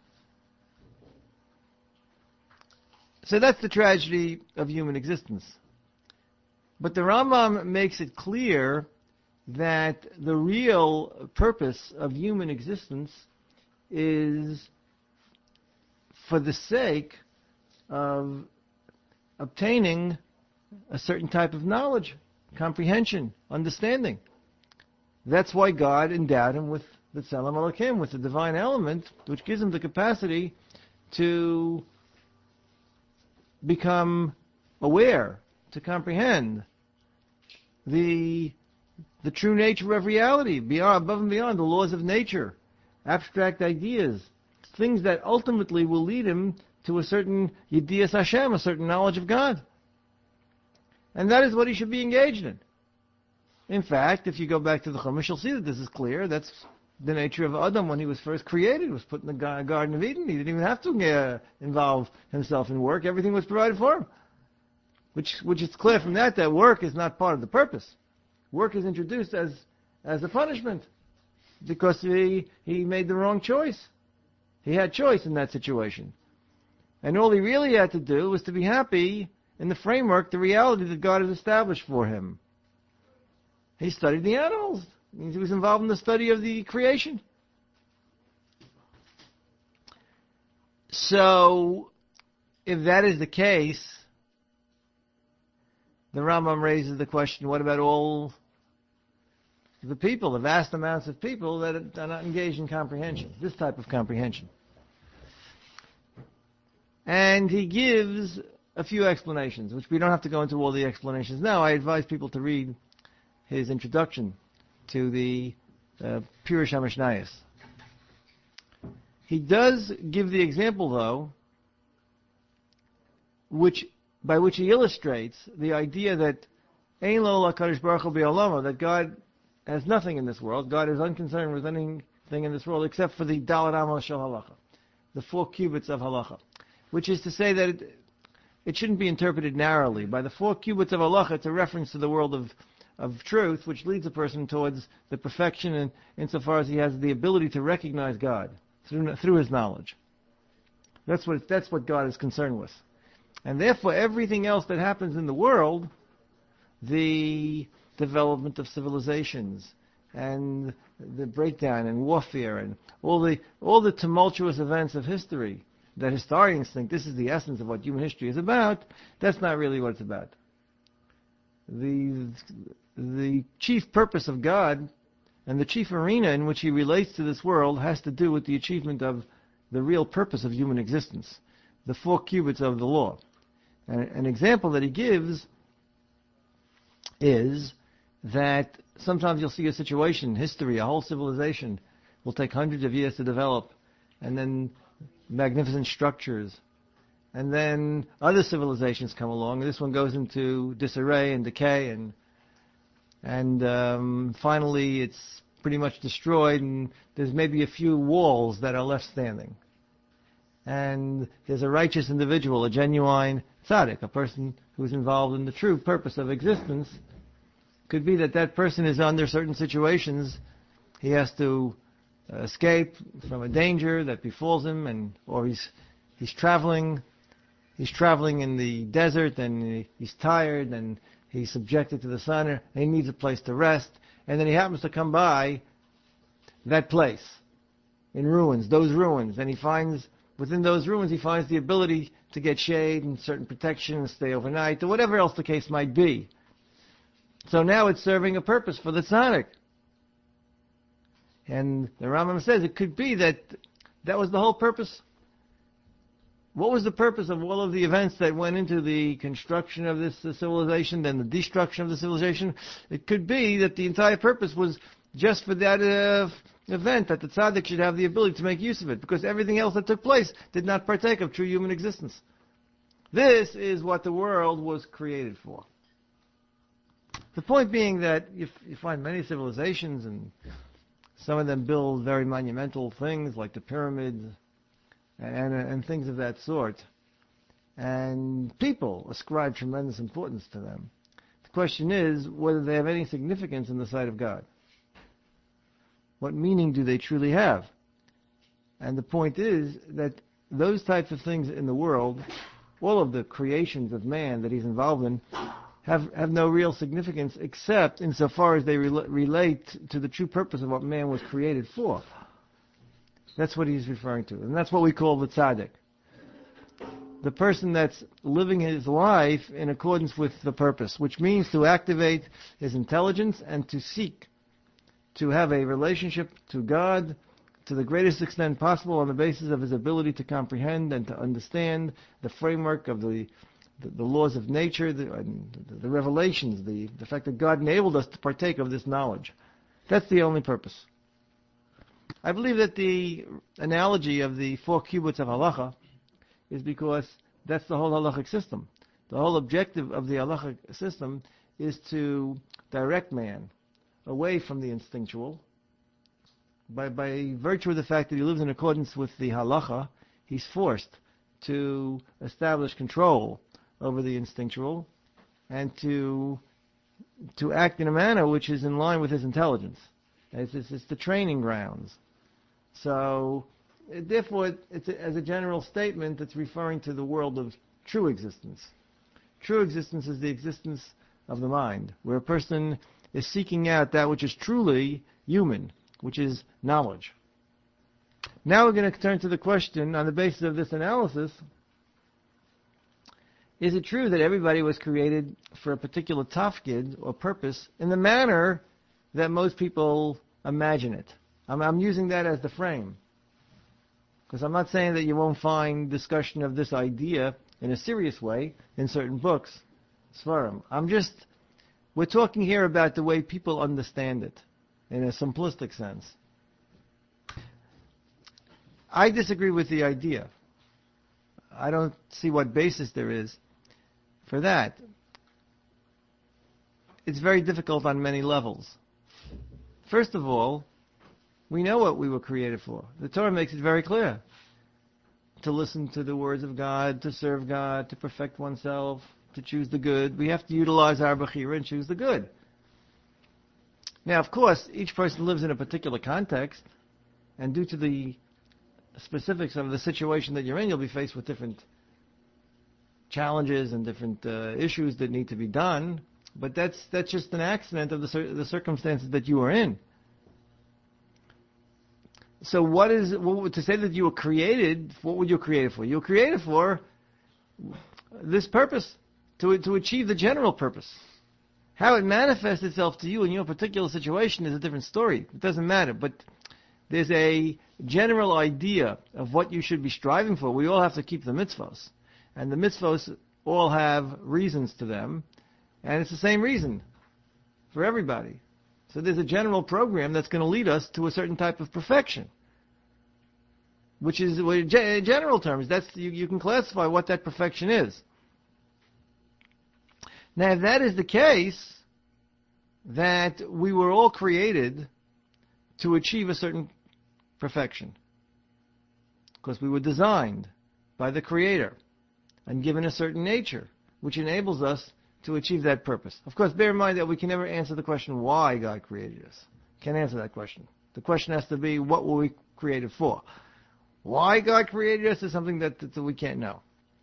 So that's the tragedy of human existence. But the Rambam makes it clear that the real purpose of human existence is for the sake of obtaining a certain type of knowledge, comprehension, understanding. That's why God endowed him with the Tzelem Elokim, with the divine element, which gives him the capacity to become aware, to comprehend the the true nature of reality, beyond, above and beyond the laws of nature, abstract ideas, things that ultimately will lead him to a certain Yedias Hashem, a certain knowledge of God. And that is what he should be engaged in. In fact, if you go back to the Chumash, you'll see that this is clear. That's the nature of Adam when he was first created, was put in the Garden of Eden. He didn't even have to uh, involve himself in work. Everything was provided for him. Which, which is clear from that that work is not part of the purpose. Work is introduced as as a punishment because he he made the wrong choice. He had choice in that situation. And all he really had to do was to be happy in the framework, the reality that God has established for him. He studied the animals. He was involved in the study of the creation. So, if that is the case, the Rambam raises the question, what about all the people, the vast amounts of people that are not engaged in comprehension, this type of comprehension? And he gives a few explanations, which we don't have to go into all the explanations now. I advise people to read his introduction to the uh, Pirush HaMishnayos. He does give the example, though, which by which he illustrates the idea that Ein lo LaKadosh Baruch Hu b'olamo, that God has nothing in this world. God is unconcerned with anything in this world except for the Dalet Amos Shel Halacha, the four cubits of Halacha, which is to say that it, it shouldn't be interpreted narrowly. By the four cubits of Halacha, it's a reference to the world of, of truth, which leads a person towards the perfection in, insofar as he has the ability to recognize God through, through his knowledge. That's what, that's what God is concerned with. And therefore, everything else that happens in the world, the development of civilizations and the breakdown and warfare and all the all the tumultuous events of history that historians think this is the essence of what human history is about, that's not really what it's about. The the chief purpose of God and the chief arena in which he relates to this world has to do with the achievement of the real purpose of human existence, the four cubits of the law. And an example that he gives is that sometimes you'll see a situation, history, a whole civilization will take hundreds of years to develop, and then magnificent structures, and then other civilizations come along, and this one goes into disarray and decay, and and um, finally it's pretty much destroyed, and there's maybe a few walls that are left standing. And there's a righteous individual, a genuine tzaddik, a person who's involved in the true purpose of existence. Could be that that person is under certain situations. He has to uh, escape from a danger that befalls him, and or he's he's traveling, he's traveling in the desert, and he, he's tired, and he's subjected to the sun, and he needs a place to rest, and then he happens to come by that place in ruins, those ruins, and he finds within those ruins he finds the ability to get shade and certain protection and stay overnight, or whatever else the case might be. So now it's serving a purpose for the tzaddik. And the Rambam says it could be that that was the whole purpose. What was the purpose of all of the events that went into the construction of this uh, civilization, then the destruction of the civilization? It could be that the entire purpose was just for that uh, event, that the tzaddik should have the ability to make use of it, because everything else that took place did not partake of true human existence. This is what the world was created for. The point being that you, f- you find many civilizations, and some of them build very monumental things like the pyramids, And, and things of that sort. And people ascribe tremendous importance to them. The question is whether they have any significance in the sight of God. What meaning do they truly have? And the point is that those types of things in the world, all of the creations of man that he's involved in, have, have no real significance except insofar as they rel- relate to the true purpose of what man was created for. That's what he's referring to. And that's what we call the tzaddik. The person that's living his life in accordance with the purpose, which means to activate his intelligence and to seek to have a relationship to God to the greatest extent possible on the basis of his ability to comprehend and to understand the framework of the the, the laws of nature, the, the, the revelations, the, the fact that God enabled us to partake of this knowledge. That's the only purpose. I believe that the analogy of the four cubits of halacha is because that's the whole halachic system. The whole objective of the halachic system is to direct man away from the instinctual. By, by virtue of the fact that he lives in accordance with the halacha, he's forced to establish control over the instinctual and to to act in a manner which is in line with his intelligence. It's, it's, it's the training grounds. So, therefore, it's a, as a general statement, it's referring to the world of true existence. True existence is the existence of the mind, where a person is seeking out that which is truly human, which is knowledge. Now we're going to turn to the question, on the basis of this analysis, is it true that everybody was created for a particular tafkid or purpose in the manner that most people imagine it? I'm, I'm using that as the frame, because I'm not saying that you won't find discussion of this idea in a serious way in certain books, Svarim. I'm just, we're talking here about the way people understand it in a simplistic sense. I disagree with the idea. I don't see what basis there is for that. It's very difficult on many levels. First of all, we know what we were created for. The Torah makes it very clear. To listen to the words of God, to serve God, to perfect oneself, to choose the good. We have to utilize our bechira and choose the good. Now, of course, each person lives in a particular context, and due to the specifics of the situation that you're in, you'll be faced with different challenges and different uh, issues that need to be done. But that's that's just an accident of the cir- the circumstances that you are in. So what is, what, to say that you were created, what were you created for? You were created for this purpose, to to achieve the general purpose. How it manifests itself to you in your particular situation is a different story. It doesn't matter, but there's a general idea of what you should be striving for. We all have to keep the mitzvos, and the mitzvos all have reasons to them, and it's the same reason for everybody. So there's a general program that's going to lead us to a certain type of perfection, which is, in general terms, that's you, you can classify what that perfection is. Now, if that is the case, that we were all created to achieve a certain perfection, because we were designed by the Creator and given a certain nature, which enables us to achieve that purpose. Of course, bear in mind that we can never answer the question why God created us. Can't answer that question. The question has to be, what were we created for? Why God created us is something that, that we can't know.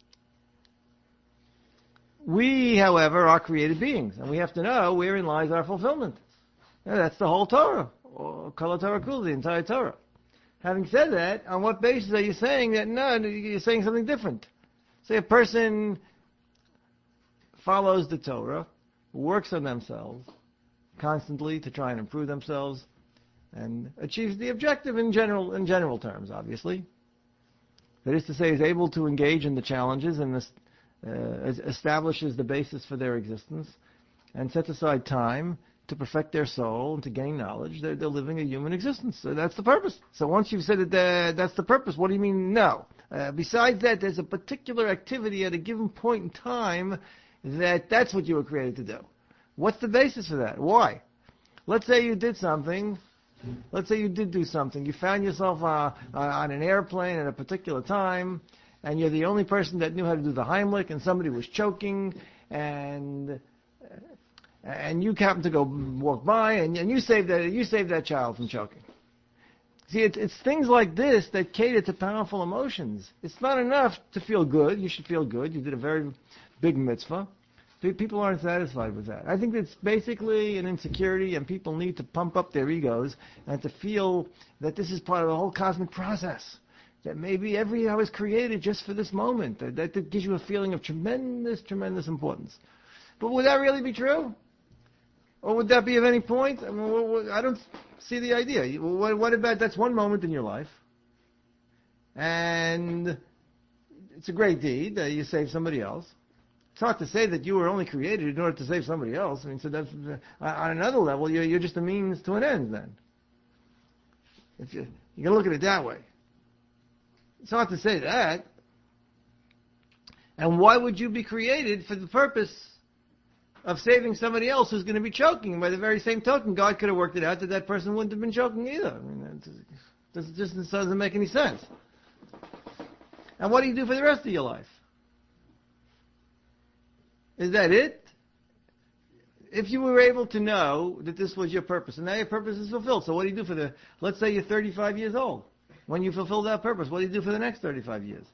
We, however, are created beings, and we have to know wherein lies our fulfillment. Now, that's the whole Torah, or Kol HaTorah Kula, the entire Torah. Having said that, on what basis are you saying that? No, you're saying something different. Say a person follows the Torah, works on themselves constantly to try and improve themselves, and achieves the objective in general in general terms, obviously. That is to say, is able to engage in the challenges and this, uh, establishes the basis for their existence and sets aside time to perfect their soul and to gain knowledge. They're, they're living a human existence. So that's the purpose. So once you've said that that's the purpose, what do you mean no? Uh, besides that, there's a particular activity at a given point in time that that's what you were created to do. What's the basis for that? Why? Let's say you did something. Let's say you did do something. You found yourself uh, uh, on an airplane at a particular time, and you're the only person that knew how to do the Heimlich, and somebody was choking, and and you happened to go walk by, and, and you saved that you saved that child from choking. See, it's, it's things like this that cater to powerful emotions. It's not enough to feel good. You should feel good. You did a very big mitzvah. People aren't satisfied with that. I think it's basically an insecurity, and people need to pump up their egos and to feel that this is part of the whole cosmic process. That maybe every hour is created just for this moment. That, that gives you a feeling of tremendous, tremendous importance. But would that really be true? Or would that be of any point? I mean, what, what, I don't see the idea. What, what about that's one moment in your life, and it's a great deed. Uh, you save somebody else. It's hard to say that you were only created in order to save somebody else. I mean, so that's uh, on another level, you're, you're just a means to an end. Then, if you you can look at it that way, it's hard to say that. And why would you be created for the purpose of saving somebody else who's going to be choking? By the very same token, God could have worked it out that that person wouldn't have been choking either. I mean, it just doesn't make any sense. And what do you do for the rest of your life? Is that it? If you were able to know that this was your purpose, and now your purpose is fulfilled, so what do you do for the, let's say you're thirty-five years old. When you fulfill that purpose, what do you do for the next thirty-five years?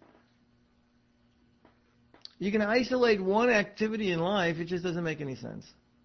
You can isolate one activity in life, it just doesn't make any sense.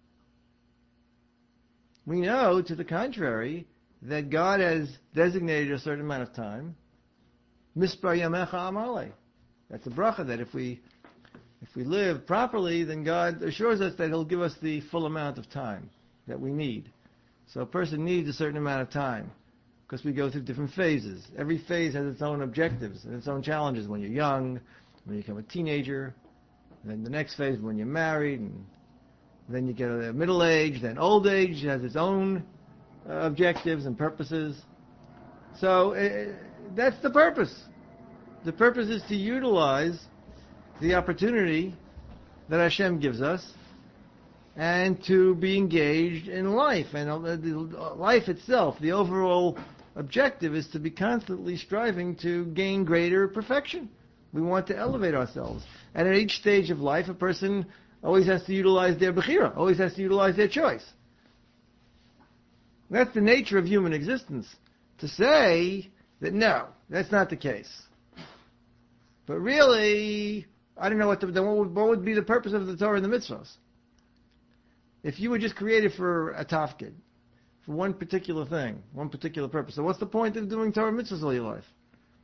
We know, to the contrary, that God has designated a certain amount of time. Mispar yamecha amale. That's a bracha that if we If we live properly, then God assures us that He'll give us the full amount of time that we need. So a person needs a certain amount of time because we go through different phases. Every phase has its own objectives and its own challenges. When you're young, when you become a teenager, and then the next phase when you're married, and then you get a middle age, then old age has its own uh, objectives and purposes. So uh, that's the purpose. The purpose is to utilize the opportunity that Hashem gives us, and to be engaged in life. And life itself, the overall objective is to be constantly striving to gain greater perfection. We want to elevate ourselves. And at each stage of life, a person always has to utilize their bechira, always has to utilize their choice. That's the nature of human existence. To say that no, that's not the case. But really, I don't know what, the, what, would, what would be the purpose of the Torah and the mitzvahs. If you were just created for a tafkid, for one particular thing, one particular purpose, so what's the point of doing Torah and mitzvahs all your life?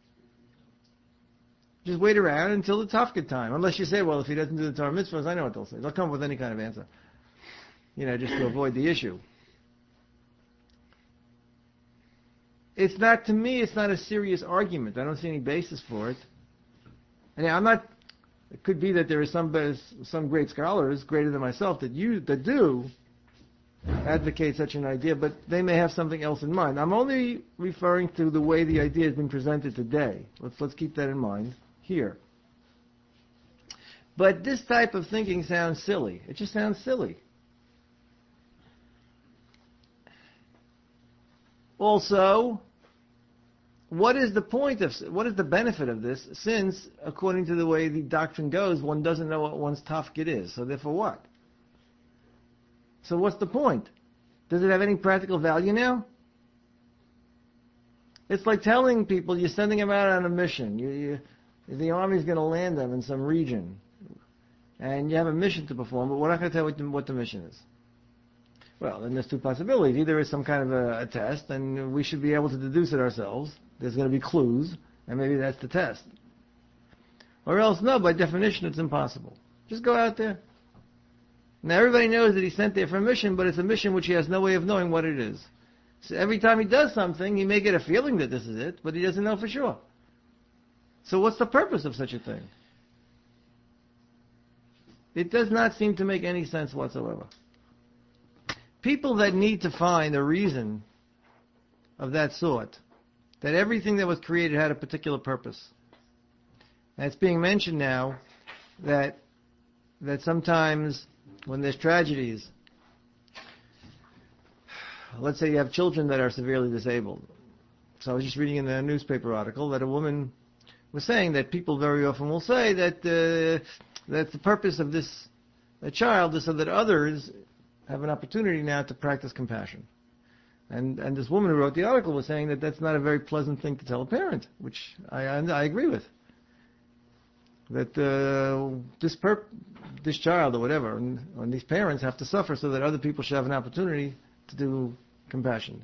Just wait around until the tafkid time. Unless you say, well, if he doesn't do the Torah and mitzvahs, I know what they'll say. They'll come up with any kind of answer. You know, just to avoid the issue. It's not, to me, it's not a serious argument. I don't see any basis for it. And I'm not... It could be that there are some some great scholars, greater than myself, that you that do advocate such an idea, but they may have something else in mind. I'm only referring to the way the idea has been presented today. Let's let's keep that in mind here. But this type of thinking sounds silly. It just sounds silly. Also, what is the point of, what is the benefit of this, since, according to the way the doctrine goes, one doesn't know what one's tafkid is, so therefore what? So what's the point? Does it have any practical value now? It's like telling people you're sending them out on a mission. You, you, the army's going to land them in some region, and you have a mission to perform, but we're not going to tell you what the, what the mission is. Well, then there's two possibilities. Either it's some kind of a, a test, and we should be able to deduce it ourselves. There's going to be clues, and maybe that's the test. Or else, no, by definition, it's impossible. Just go out there. Now, everybody knows that he's sent there for a mission, but it's a mission which he has no way of knowing what it is. So every time he does something, he may get a feeling that this is it, but he doesn't know for sure. So what's the purpose of such a thing? It does not seem to make any sense whatsoever. People that need to find a reason of that sort, that everything that was created had a particular purpose. And it's being mentioned now that that sometimes when there's tragedies, let's say you have children that are severely disabled. So I was just reading in a newspaper article that a woman was saying that people very often will say that uh, that the purpose of this a child is so that others have an opportunity now to practice compassion. And and this woman who wrote the article was saying that that's not a very pleasant thing to tell a parent, which I I, I agree with. That uh, this perp, this child or whatever, and, and these parents have to suffer so that other people should have an opportunity to do compassion.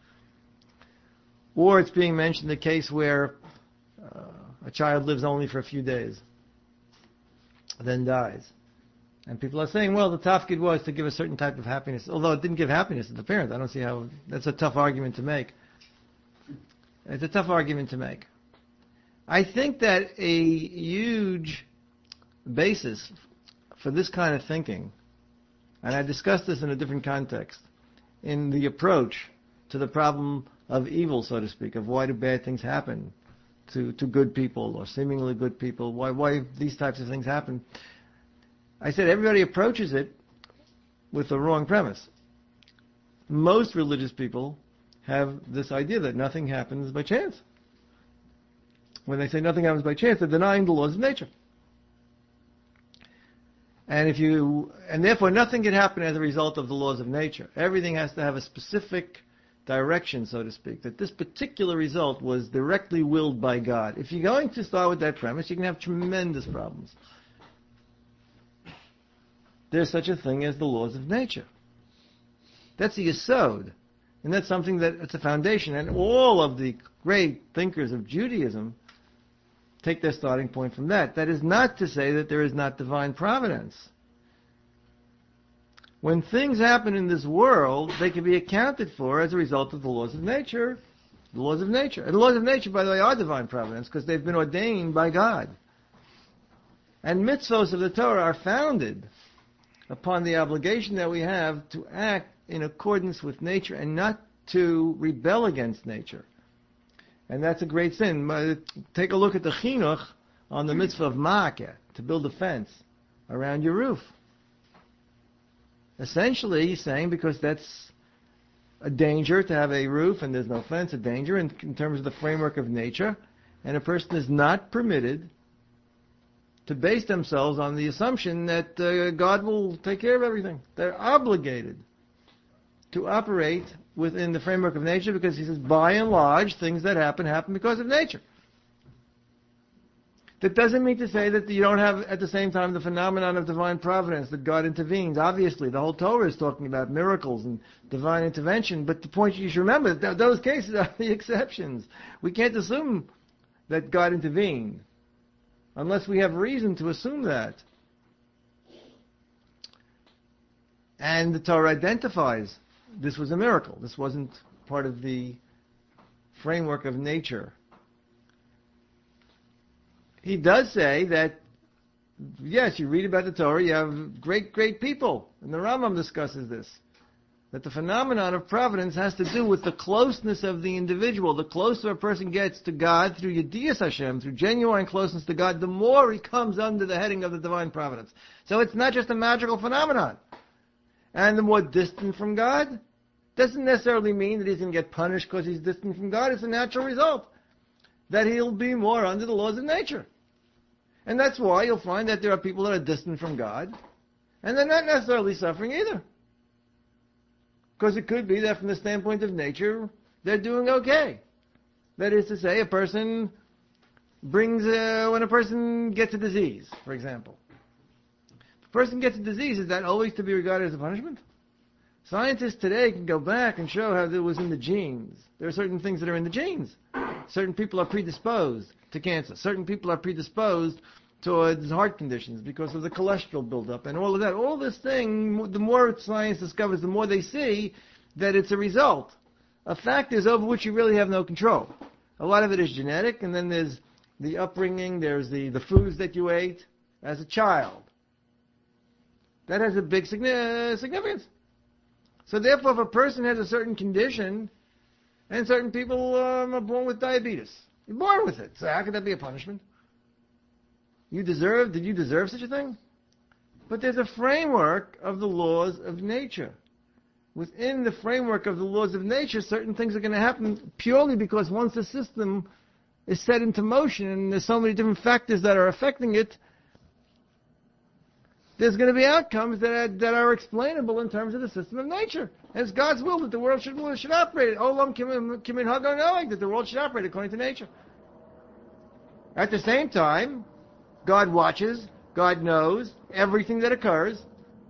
Or it's being mentioned the case where uh, a child lives only for a few days, then dies. And people are saying, well, the tafkid was to give a certain type of happiness, although it didn't give happiness to the parent. I don't see how, that's a tough argument to make. It's a tough argument to make. I think that a huge basis for this kind of thinking, and I discussed this in a different context, in the approach to the problem of evil, so to speak, of why do bad things happen to, to good people or seemingly good people, why why these types of things happen. I said everybody approaches it with the wrong premise. Most religious people have this idea that nothing happens by chance. When they say nothing happens by chance, they're denying the laws of nature. And if you, and therefore nothing can happen as a result of the laws of nature. Everything has to have a specific direction, so to speak, that this particular result was directly willed by God. If you're going to start with that premise, you can have tremendous problems. There's such a thing as the laws of nature. That's the yesod. And that's something that, it's a foundation. And all of the great thinkers of Judaism take their starting point from that. That is not to say that there is not divine providence. When things happen in this world, they can be accounted for as a result of the laws of nature. The laws of nature. And the laws of nature, by the way, are divine providence because they've been ordained by God. And mitzvos of the Torah are founded upon the obligation that we have to act in accordance with nature and not to rebel against nature. And that's a great sin. Take a look at the chinuch on the mitzvah of ma'akeh, to build a fence around your roof. Essentially, he's saying because that's a danger to have a roof and there's no fence, a danger in, in terms of the framework of nature, and a person is not permitted to base themselves on the assumption that uh, God will take care of everything. They're obligated to operate within the framework of nature because he says, by and large, things that happen, happen because of nature. That doesn't mean to say that you don't have, at the same time, the phenomenon of divine providence, that God intervenes. Obviously, the whole Torah is talking about miracles and divine intervention, but the point you should remember, that those cases are the exceptions. We can't assume that God intervened, unless we have reason to assume that. And the Torah identifies this was a miracle. This wasn't part of the framework of nature. He does say that, yes, you read about the Torah, you have great, great people. And the Rambam discusses this. That the phenomenon of providence has to do with the closeness of the individual. The closer a person gets to God through Yediyas Hashem, through genuine closeness to God, the more he comes under the heading of the divine providence. So it's not just a magical phenomenon. And the more distant from God, doesn't necessarily mean that he's going to get punished because he's distant from God. It's a natural result. That he'll be more under the laws of nature. And that's why you'll find that there are people that are distant from God, and they're not necessarily suffering either. Because it could be that from the standpoint of nature, they're doing okay. That is to say, a person brings, uh, when a person gets a disease, for example. If a person gets a disease, is that always to be regarded as a punishment? Scientists today can go back and show how it was in the genes. There are certain things that are in the genes. Certain people are predisposed to cancer. Certain people are predisposed towards heart conditions because of the cholesterol buildup and all of that. All this thing, the more science discovers, the more they see that it's a result of factors over which you really have no control. A lot of it is genetic, and then there's the upbringing, there's the, the foods that you ate as a child. That has a big significance. So therefore, if a person has a certain condition, and certain people um, are born with diabetes, you're born with it. So how could that be a punishment? You deserve, did you deserve such a thing? But there's a framework of the laws of nature. Within the framework of the laws of nature, certain things are going to happen purely because once the system is set into motion and there's so many different factors that are affecting it, there's going to be outcomes that are, that are explainable in terms of the system of nature. And it's God's will that the world should, should operate. Olam Kimin Hago knowing that the world should operate according to nature. At the same time, God watches, God knows everything that occurs.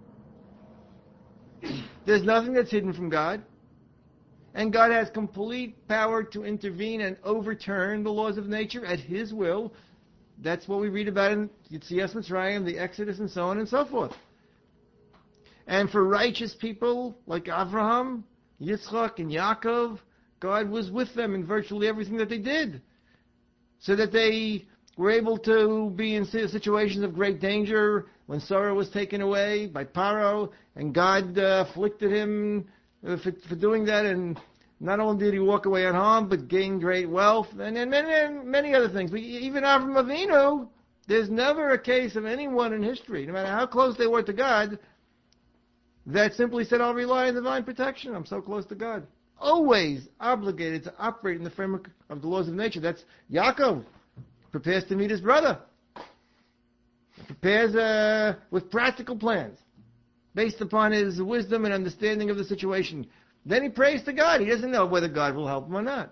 There's nothing that's hidden from God. And God has complete power to intervene and overturn the laws of nature at His will. That's what we read about in Yetzias Mitzrayim, the Exodus, and so on and so forth. And for righteous people like Avraham, Yitzchak, and Yaakov, God was with them in virtually everything that they did, so that they were able to be in situations of great danger when Sarah was taken away by Paro, and God uh, afflicted him uh, for, for doing that, and not only did he walk away unharmed, but gain great wealth, and, and many, many other things. But even Avram Avinu, there's never a case of anyone in history, no matter how close they were to God, that simply said, I'll rely on divine protection. I'm so close to God. Always obligated to operate in the framework of the laws of nature. That's Yaakov. Prepares to meet his brother. Prepares uh, with practical plans based upon his wisdom and understanding of the situation. Then he prays to God. He doesn't know whether God will help him or not.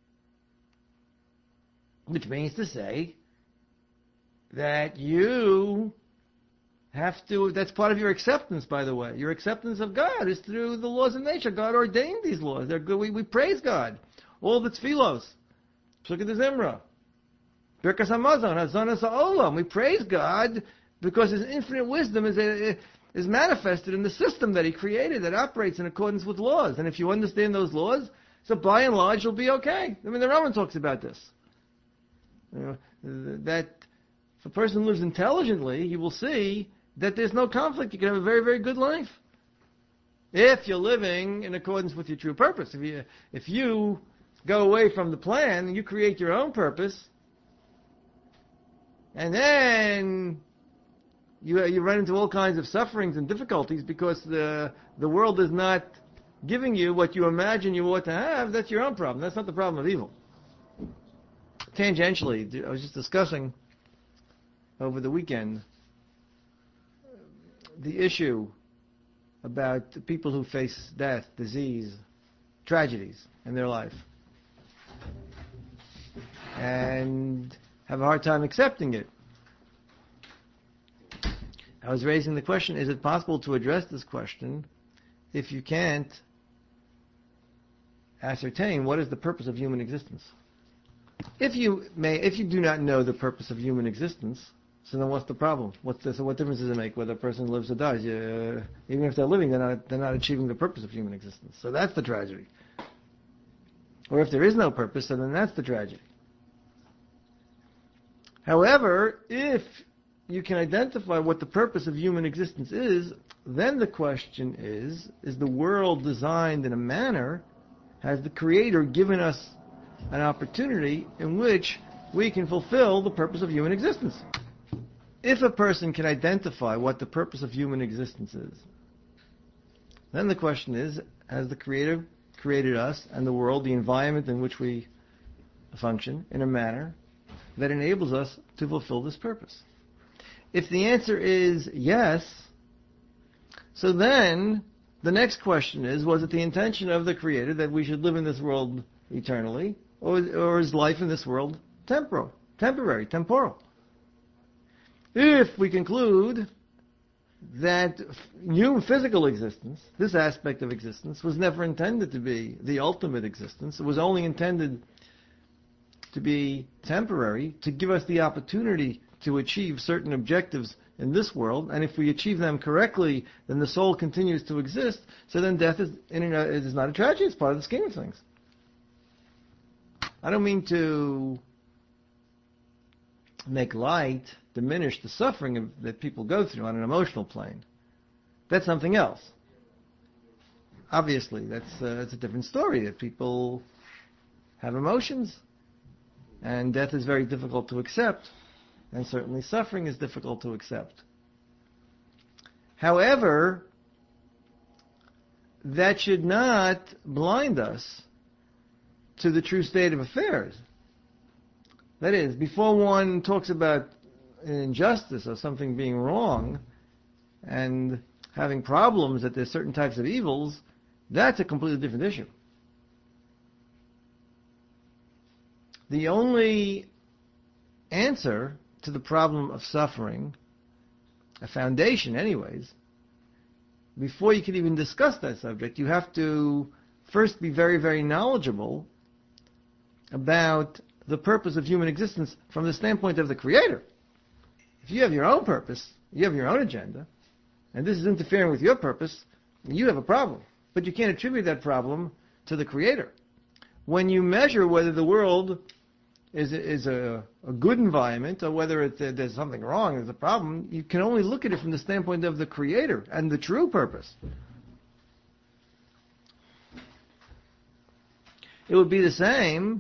Which means to say that you have to, that's part of your acceptance, by the way. Your acceptance of God is through the laws of nature. God ordained these laws. They're good. We, we praise God. All the tefillos. Look the Zimra. Birkas Hamazon, Hazonas Ha'olam. We praise God because His infinite wisdom is a, is manifested in the system that He created that operates in accordance with laws. And if you understand those laws, so by and large you'll be okay. I mean, the Rambam talks about this. You know, that if a person lives intelligently, he will see that there's no conflict. You can have a very, very good life. If you're living in accordance with your true purpose. If you, if you go away from the plan and you create your own purpose, and then you you run into all kinds of sufferings and difficulties because the the world is not giving you what you imagine you ought to have, that's your own problem. That's not the problem of evil. Tangentially, I was just discussing over the weekend the issue about the people who face death, disease, tragedies in their life, and have a hard time accepting it. I was raising the question, is it possible to address this question if you can't ascertain what is the purpose of human existence? If you may, if you do not know the purpose of human existence, so then what's the problem? What's the, so what difference does it make whether a person lives or dies? Uh, even if they're living, they're not, they're not achieving the purpose of human existence. So that's the tragedy. Or if there is no purpose, so then that's the tragedy. However, if you can identify what the purpose of human existence is, then the question is, is the world designed in a manner, has the Creator given us an opportunity in which we can fulfill the purpose of human existence? If a person can identify what the purpose of human existence is, then the question is, has the Creator created us and the world, the environment in which we function, in a manner that enables us to fulfill this purpose? If the answer is yes, so then the next question is, was it the intention of the Creator that we should live in this world eternally, or, or is life in this world temporal, temporary, temporal? If we conclude that human physical existence, this aspect of existence, was never intended to be the ultimate existence, it was only intended to be temporary, to give us the opportunity to achieve certain objectives in this world, and if we achieve them correctly, then the soul continues to exist, so then death is, in, is not a tragedy, it's part of the scheme of things. I don't mean to make light, diminish the suffering of, that people go through on an emotional plane. That's something else. Obviously, that's, uh, that's a different story, that people have emotions, and death is very difficult to accept, and certainly suffering is difficult to accept. However, that should not blind us to the true state of affairs. That is, before one talks about an injustice or something being wrong and having problems that there's certain types of evils, that's a completely different issue. The only answer to the problem of suffering, a foundation anyways, before you can even discuss that subject, you have to first be very, very knowledgeable about the purpose of human existence from the standpoint of the Creator. If you have your own purpose, you have your own agenda, and this is interfering with your purpose, you have a problem. But you can't attribute that problem to the Creator. When you measure whether the world is, is a, a good environment or whether it, uh, there's something wrong, there's a problem, you can only look at it from the standpoint of the Creator and the true purpose. It would be the same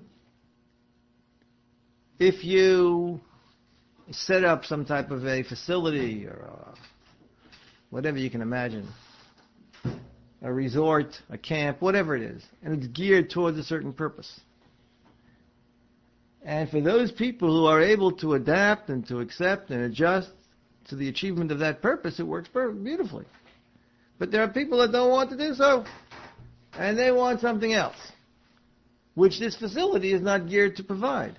if you set up some type of a facility or a, whatever you can imagine, a resort, a camp, whatever it is, and it's geared towards a certain purpose. And for those people who are able to adapt and to accept and adjust to the achievement of that purpose, it works beautifully. But there are people that don't want to do so, and they want something else, which this facility is not geared to provide.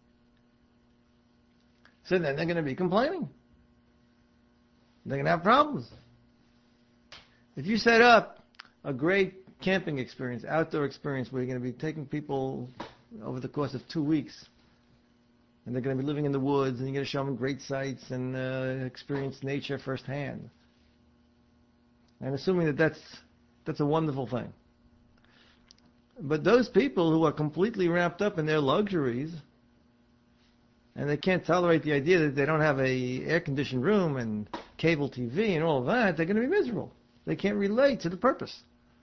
So then they're going to be complaining. They're going to have problems. If you set up a great camping experience, outdoor experience, where you're going to be taking people over the course of two weeks, and they're going to be living in the woods, and you're going to show them great sights and uh, experience nature firsthand. And assuming that that's, that's a wonderful thing. But those people who are completely wrapped up in their luxuries, and they can't tolerate the idea that they don't have a air-conditioned room and cable T V and all of that, they're going to be miserable. They can't relate to the purpose.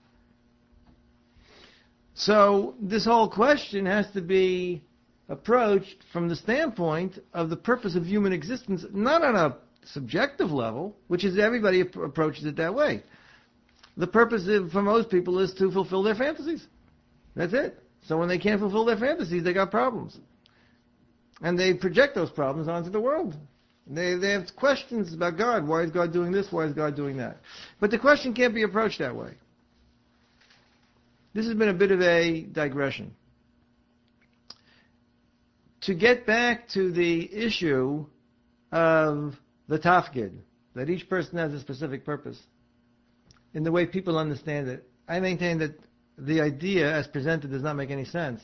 So this whole question has to be approached from the standpoint of the purpose of human existence, not on a subjective level, which is everybody ap- approaches it that way. The purpose of, for most people is to fulfill their fantasies. That's it. So when they can't fulfill their fantasies, they got problems. And they project those problems onto the world. They they have questions about God. Why is God doing this? Why is God doing that? But the question can't be approached that way. This has been a bit of a digression. To get back to the issue of the tafkid, that each person has a specific purpose, in the way people understand it, I maintain that the idea as presented does not make any sense.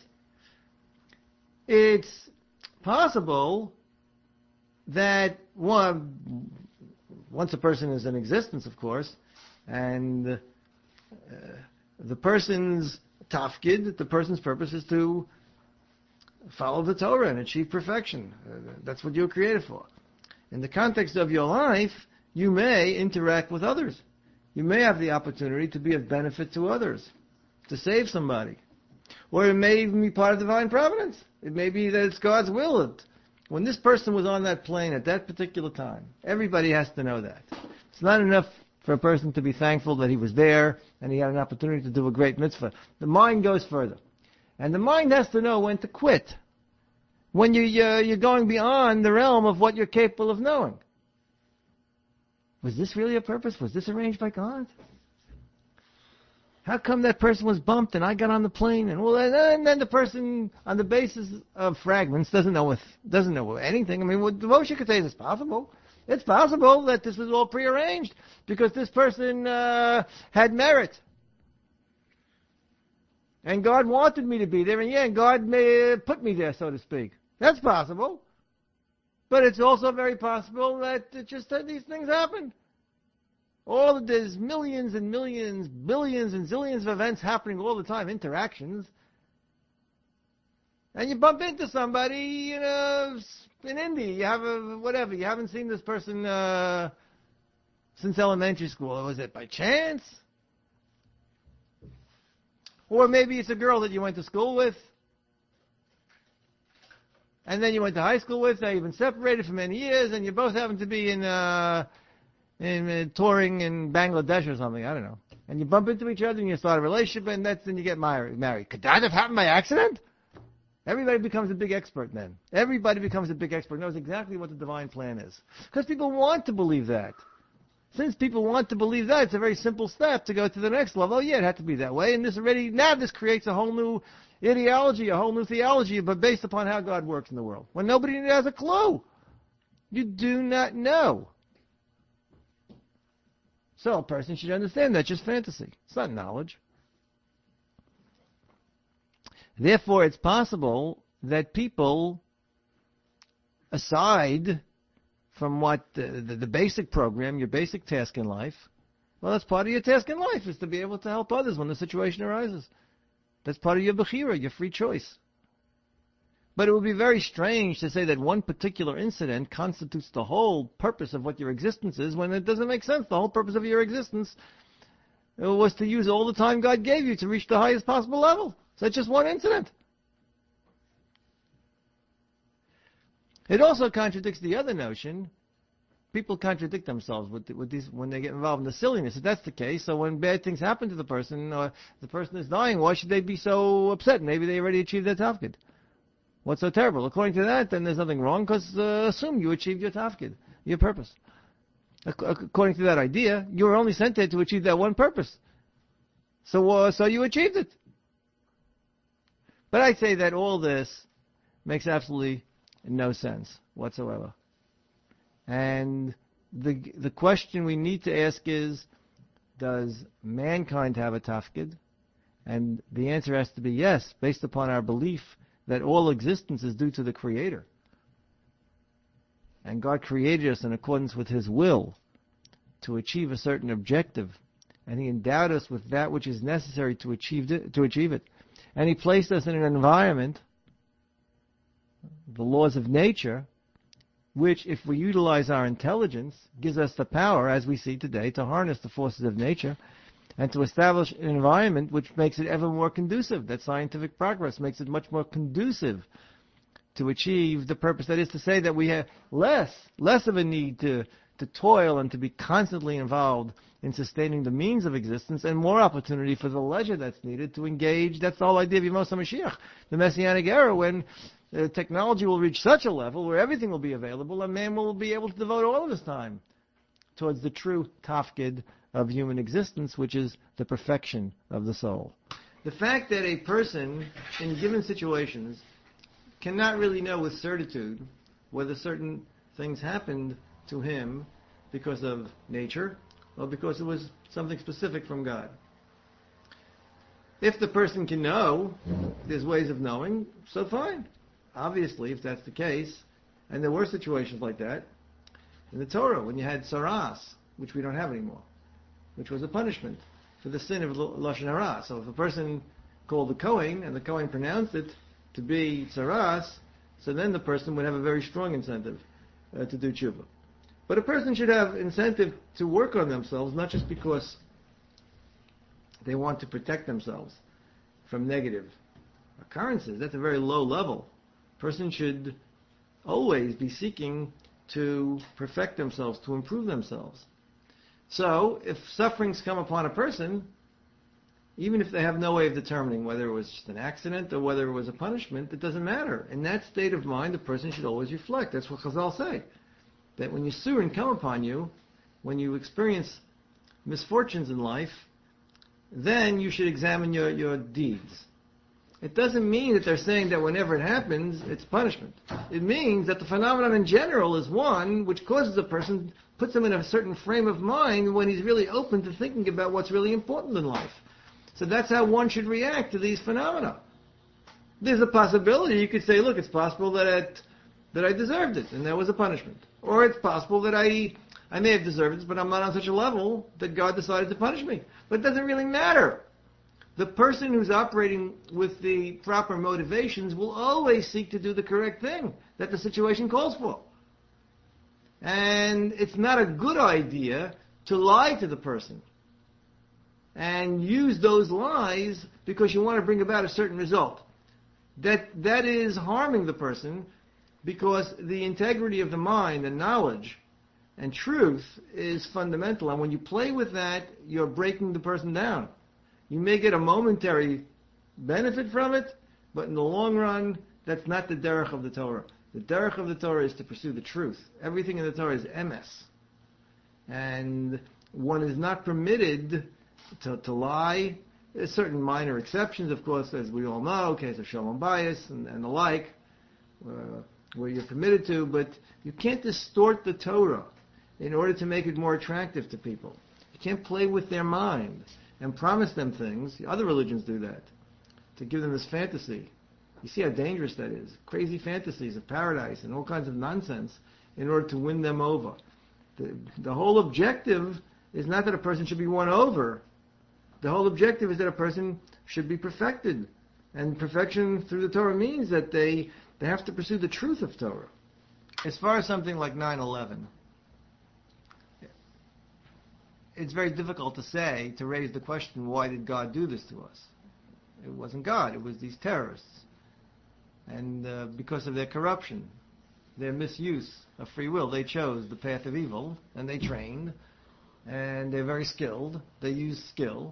It's possible that one, once a person is in existence, of course, and uh, the person's tafkid, the person's purpose is to follow the Torah and achieve perfection. Uh, that's what you were created for. In the context of your life, you may interact with others. You may have the opportunity to be of benefit to others, to save somebody. Or it may even be part of divine providence. It may be that it's God's will. That when this person was on that plane at that particular time, everybody has to know that. It's not enough for a person to be thankful that he was there and he had an opportunity to do a great mitzvah. The mind goes further. And the mind has to know when to quit. When you, you're, you're going beyond the realm of what you're capable of knowing. Was this really a purpose? Was this arranged by God? How come that person was bumped and I got on the plane? And well, and then the person, on the basis of fragments, doesn't know if, doesn't know anything. I mean, what the most you could say is it's possible. It's possible that this was all prearranged because this person uh, had merit. And God wanted me to be there, and yeah, God may put me there, so to speak. That's possible. But it's also very possible that it just that these things happen. All there's millions and millions, billions and zillions of events happening all the time, interactions. And you bump into somebody, you know, in India. You have a, whatever. You haven't seen this person uh, since elementary school. Was it by chance? Or maybe it's a girl that you went to school with. And then you went to high school with. Now you've been separated for many years. And you both happen to be in, uh, in uh, touring in Bangladesh or something. I don't know. And you bump into each other and you start a relationship. And that's then you get married. married. Could that have happened by accident? Everybody becomes a big expert then. Everybody becomes a big expert, knows exactly what the divine plan is. Because people want to believe that. Since people want to believe that, it's a very simple step to go to the next level. Oh yeah, it had to be that way. And this already, now this creates a whole new ideology, a whole new theology, but based upon how God works in the world. When nobody has a clue. You do not know. So a person should understand that's just fantasy. It's not knowledge. Therefore, it's possible that people, aside from what the, the, the basic program, your basic task in life, well, that's part of your task in life, is to be able to help others when the situation arises. That's part of your bechira, your free choice. But it would be very strange to say that one particular incident constitutes the whole purpose of what your existence is, when it doesn't make sense. The whole purpose of your existence was to use all the time God gave you to reach the highest possible level. So that's just one incident. It also contradicts the other notion. People contradict themselves with, with these when they get involved in the silliness. If that's the case, so when bad things happen to the person, or the person is dying, why should they be so upset? Maybe they already achieved their tafkid. What's so terrible? According to that, then there's nothing wrong, because uh, assume you achieved your tafkid, your purpose. According to that idea, you were only sent there to achieve that one purpose. So, uh, so you achieved it. But I say that all this makes absolutely no sense whatsoever. And the the question we need to ask is, does mankind have a tafkid? And the answer has to be yes, based upon our belief that all existence is due to the Creator. And God created us in accordance with His will to achieve a certain objective. And He endowed us with that which is necessary to achieve it, to achieve it. And He placed us in an environment, the laws of nature, which, if we utilize our intelligence, gives us the power, as we see today, to harness the forces of nature and to establish an environment which makes it ever more conducive. That scientific progress makes it much more conducive to achieve the purpose. That is to say that we have less, less of a need to, to toil and to be constantly involved in sustaining the means of existence, and more opportunity for the leisure that's needed to engage. That's the whole idea of Yemos HaMashiach, the Messianic era, when uh, technology will reach such a level where everything will be available, and man will be able to devote all of his time towards the true tafkid of human existence, which is the perfection of the soul. The fact that a person, in given situations, cannot really know with certitude whether certain things happened to him because of nature, or because it was something specific from God. If the person can know, there's ways of knowing, so fine. Obviously, if that's the case, and there were situations like that in the Torah, when you had saras, which we don't have anymore, which was a punishment for the sin of Lashon Hara. So if a person called the Kohen, and the Kohen pronounced it to be saras, so then the person would have a very strong incentive uh, to do tshuva. But a person should have incentive to work on themselves, not just because they want to protect themselves from negative occurrences. That's a very low level. A person should always be seeking to perfect themselves, to improve themselves. So, if sufferings come upon a person, even if they have no way of determining whether it was just an accident or whether it was a punishment, it doesn't matter. In that state of mind, the person should always reflect. That's what Chazal say. That when Yisurin come upon you, when you experience misfortunes in life, then you should examine your, your deeds. It doesn't mean that they're saying that whenever it happens, it's punishment. It means that the phenomenon in general is one which causes a person, puts him in a certain frame of mind when he's really open to thinking about what's really important in life. So that's how one should react to these phenomena. There's a possibility you could say, look, it's possible that it, that I deserved it, and that was a punishment. Or it's possible that I I may have deserved it, but I'm not on such a level that God decided to punish me. But it doesn't really matter. The person who's operating with the proper motivations will always seek to do the correct thing that the situation calls for. And it's not a good idea to lie to the person and use those lies because you want to bring about a certain result. That that is harming the person, because the integrity of the mind and knowledge and truth is fundamental. And when you play with that, you're breaking the person down. You may get a momentary benefit from it, but in the long run, that's not the derech of the Torah. The derech of the Torah is to pursue the truth. Everything in the Torah is emes. And one is not permitted to, to lie. There's certain minor exceptions, of course, as we all know, case of shalom bayis and, and the like, uh, where you're permitted to, but you can't distort the Torah in order to make it more attractive to people. You can't play with their mind and promise them things. Other religions do that, to give them this fantasy. You see how dangerous that is. Crazy fantasies of paradise and all kinds of nonsense in order to win them over. The, the whole objective is not that a person should be won over. The whole objective is that a person should be perfected. And perfection through the Torah means that they, they have to pursue the truth of Torah. As far as something like nine eleven, it's very difficult to say, to raise the question, why did God do this to us? It wasn't God, it was these terrorists. And uh, because of their corruption, their misuse of free will, they chose the path of evil, and they trained, and they're very skilled. They use skill.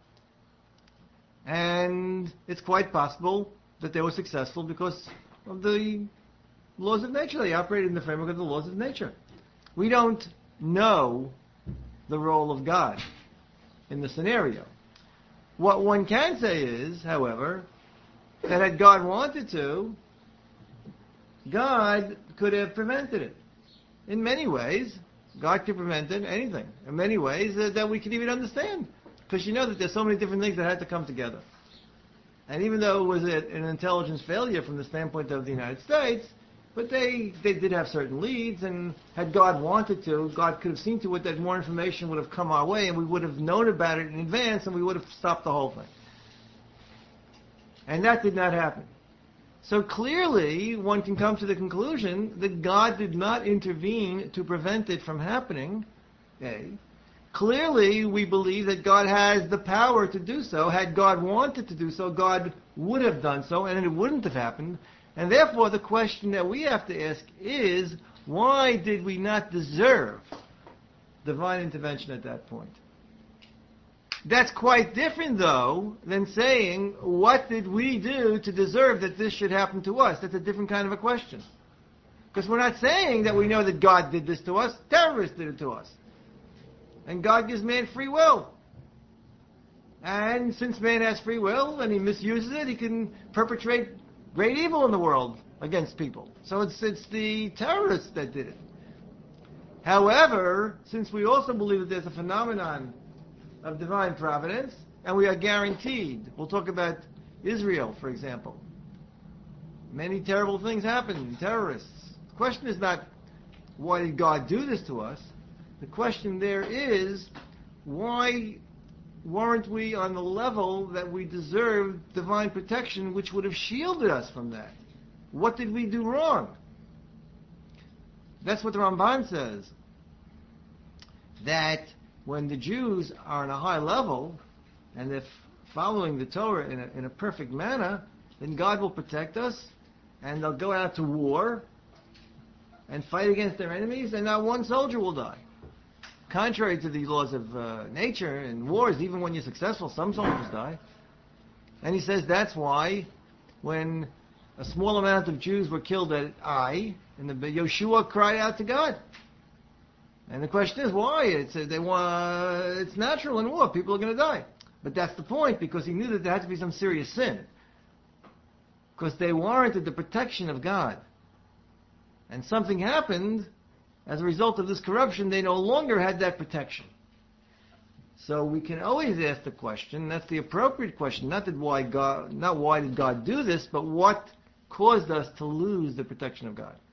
And it's quite possible that they were successful because of the laws of nature. They operated in the framework of the laws of nature. We don't know the role of God in the scenario. What one can say is, however, that had God wanted to, God could have prevented it. In many ways, God could prevent anything. In many ways uh, that we can even understand. Because you know that there's so many different things that had to come together. And even though it was a, an intelligence failure from the standpoint of the United States, but they, they did have certain leads, and had God wanted to, God could have seen to it that more information would have come our way, and we would have known about it in advance, and we would have stopped the whole thing. And that did not happen. So clearly, one can come to the conclusion that God did not intervene to prevent it from happening. A. Clearly, we believe that God has the power to do so. Had God wanted to do so, God would have done so, and it wouldn't have happened. And therefore, the question that we have to ask is, why did we not deserve divine intervention at that point? That's quite different, though, than saying, what did we do to deserve that this should happen to us? That's a different kind of a question. Because we're not saying that we know that God did this to us. Terrorists did it to us. And God gives man free will. And since man has free will and he misuses it, he can perpetrate great evil in the world against people. So it's, it's the terrorists that did it. However, since we also believe that there's a phenomenon of divine providence, and we are guaranteed, we'll talk about Israel, for example. Many terrible things happen, terrorists. The question is not, why did God do this to us? The question there is, why weren't we on the level that we deserved divine protection, which would have shielded us from that? What did we do wrong? That's what the Ramban says. That when the Jews are on a high level, and they're following the Torah in a, in a perfect manner, then God will protect us, and they'll go out to war and fight against their enemies, and not one soldier will die. Contrary to the laws of uh, nature and wars, even when you're successful, some soldiers die. And he says that's why when a small amount of Jews were killed at Ai, and the Yoshua cried out to God. And the question is why? It's uh, they want. It's natural in war. People are going to die. But that's the point, because he knew that there had to be some serious sin, because they warranted the protection of God. And something happened. As a result of this corruption, they no longer had that protection. So we can always ask the question, that's the appropriate question, not that why God, not why did God do this, but what caused us to lose the protection of God.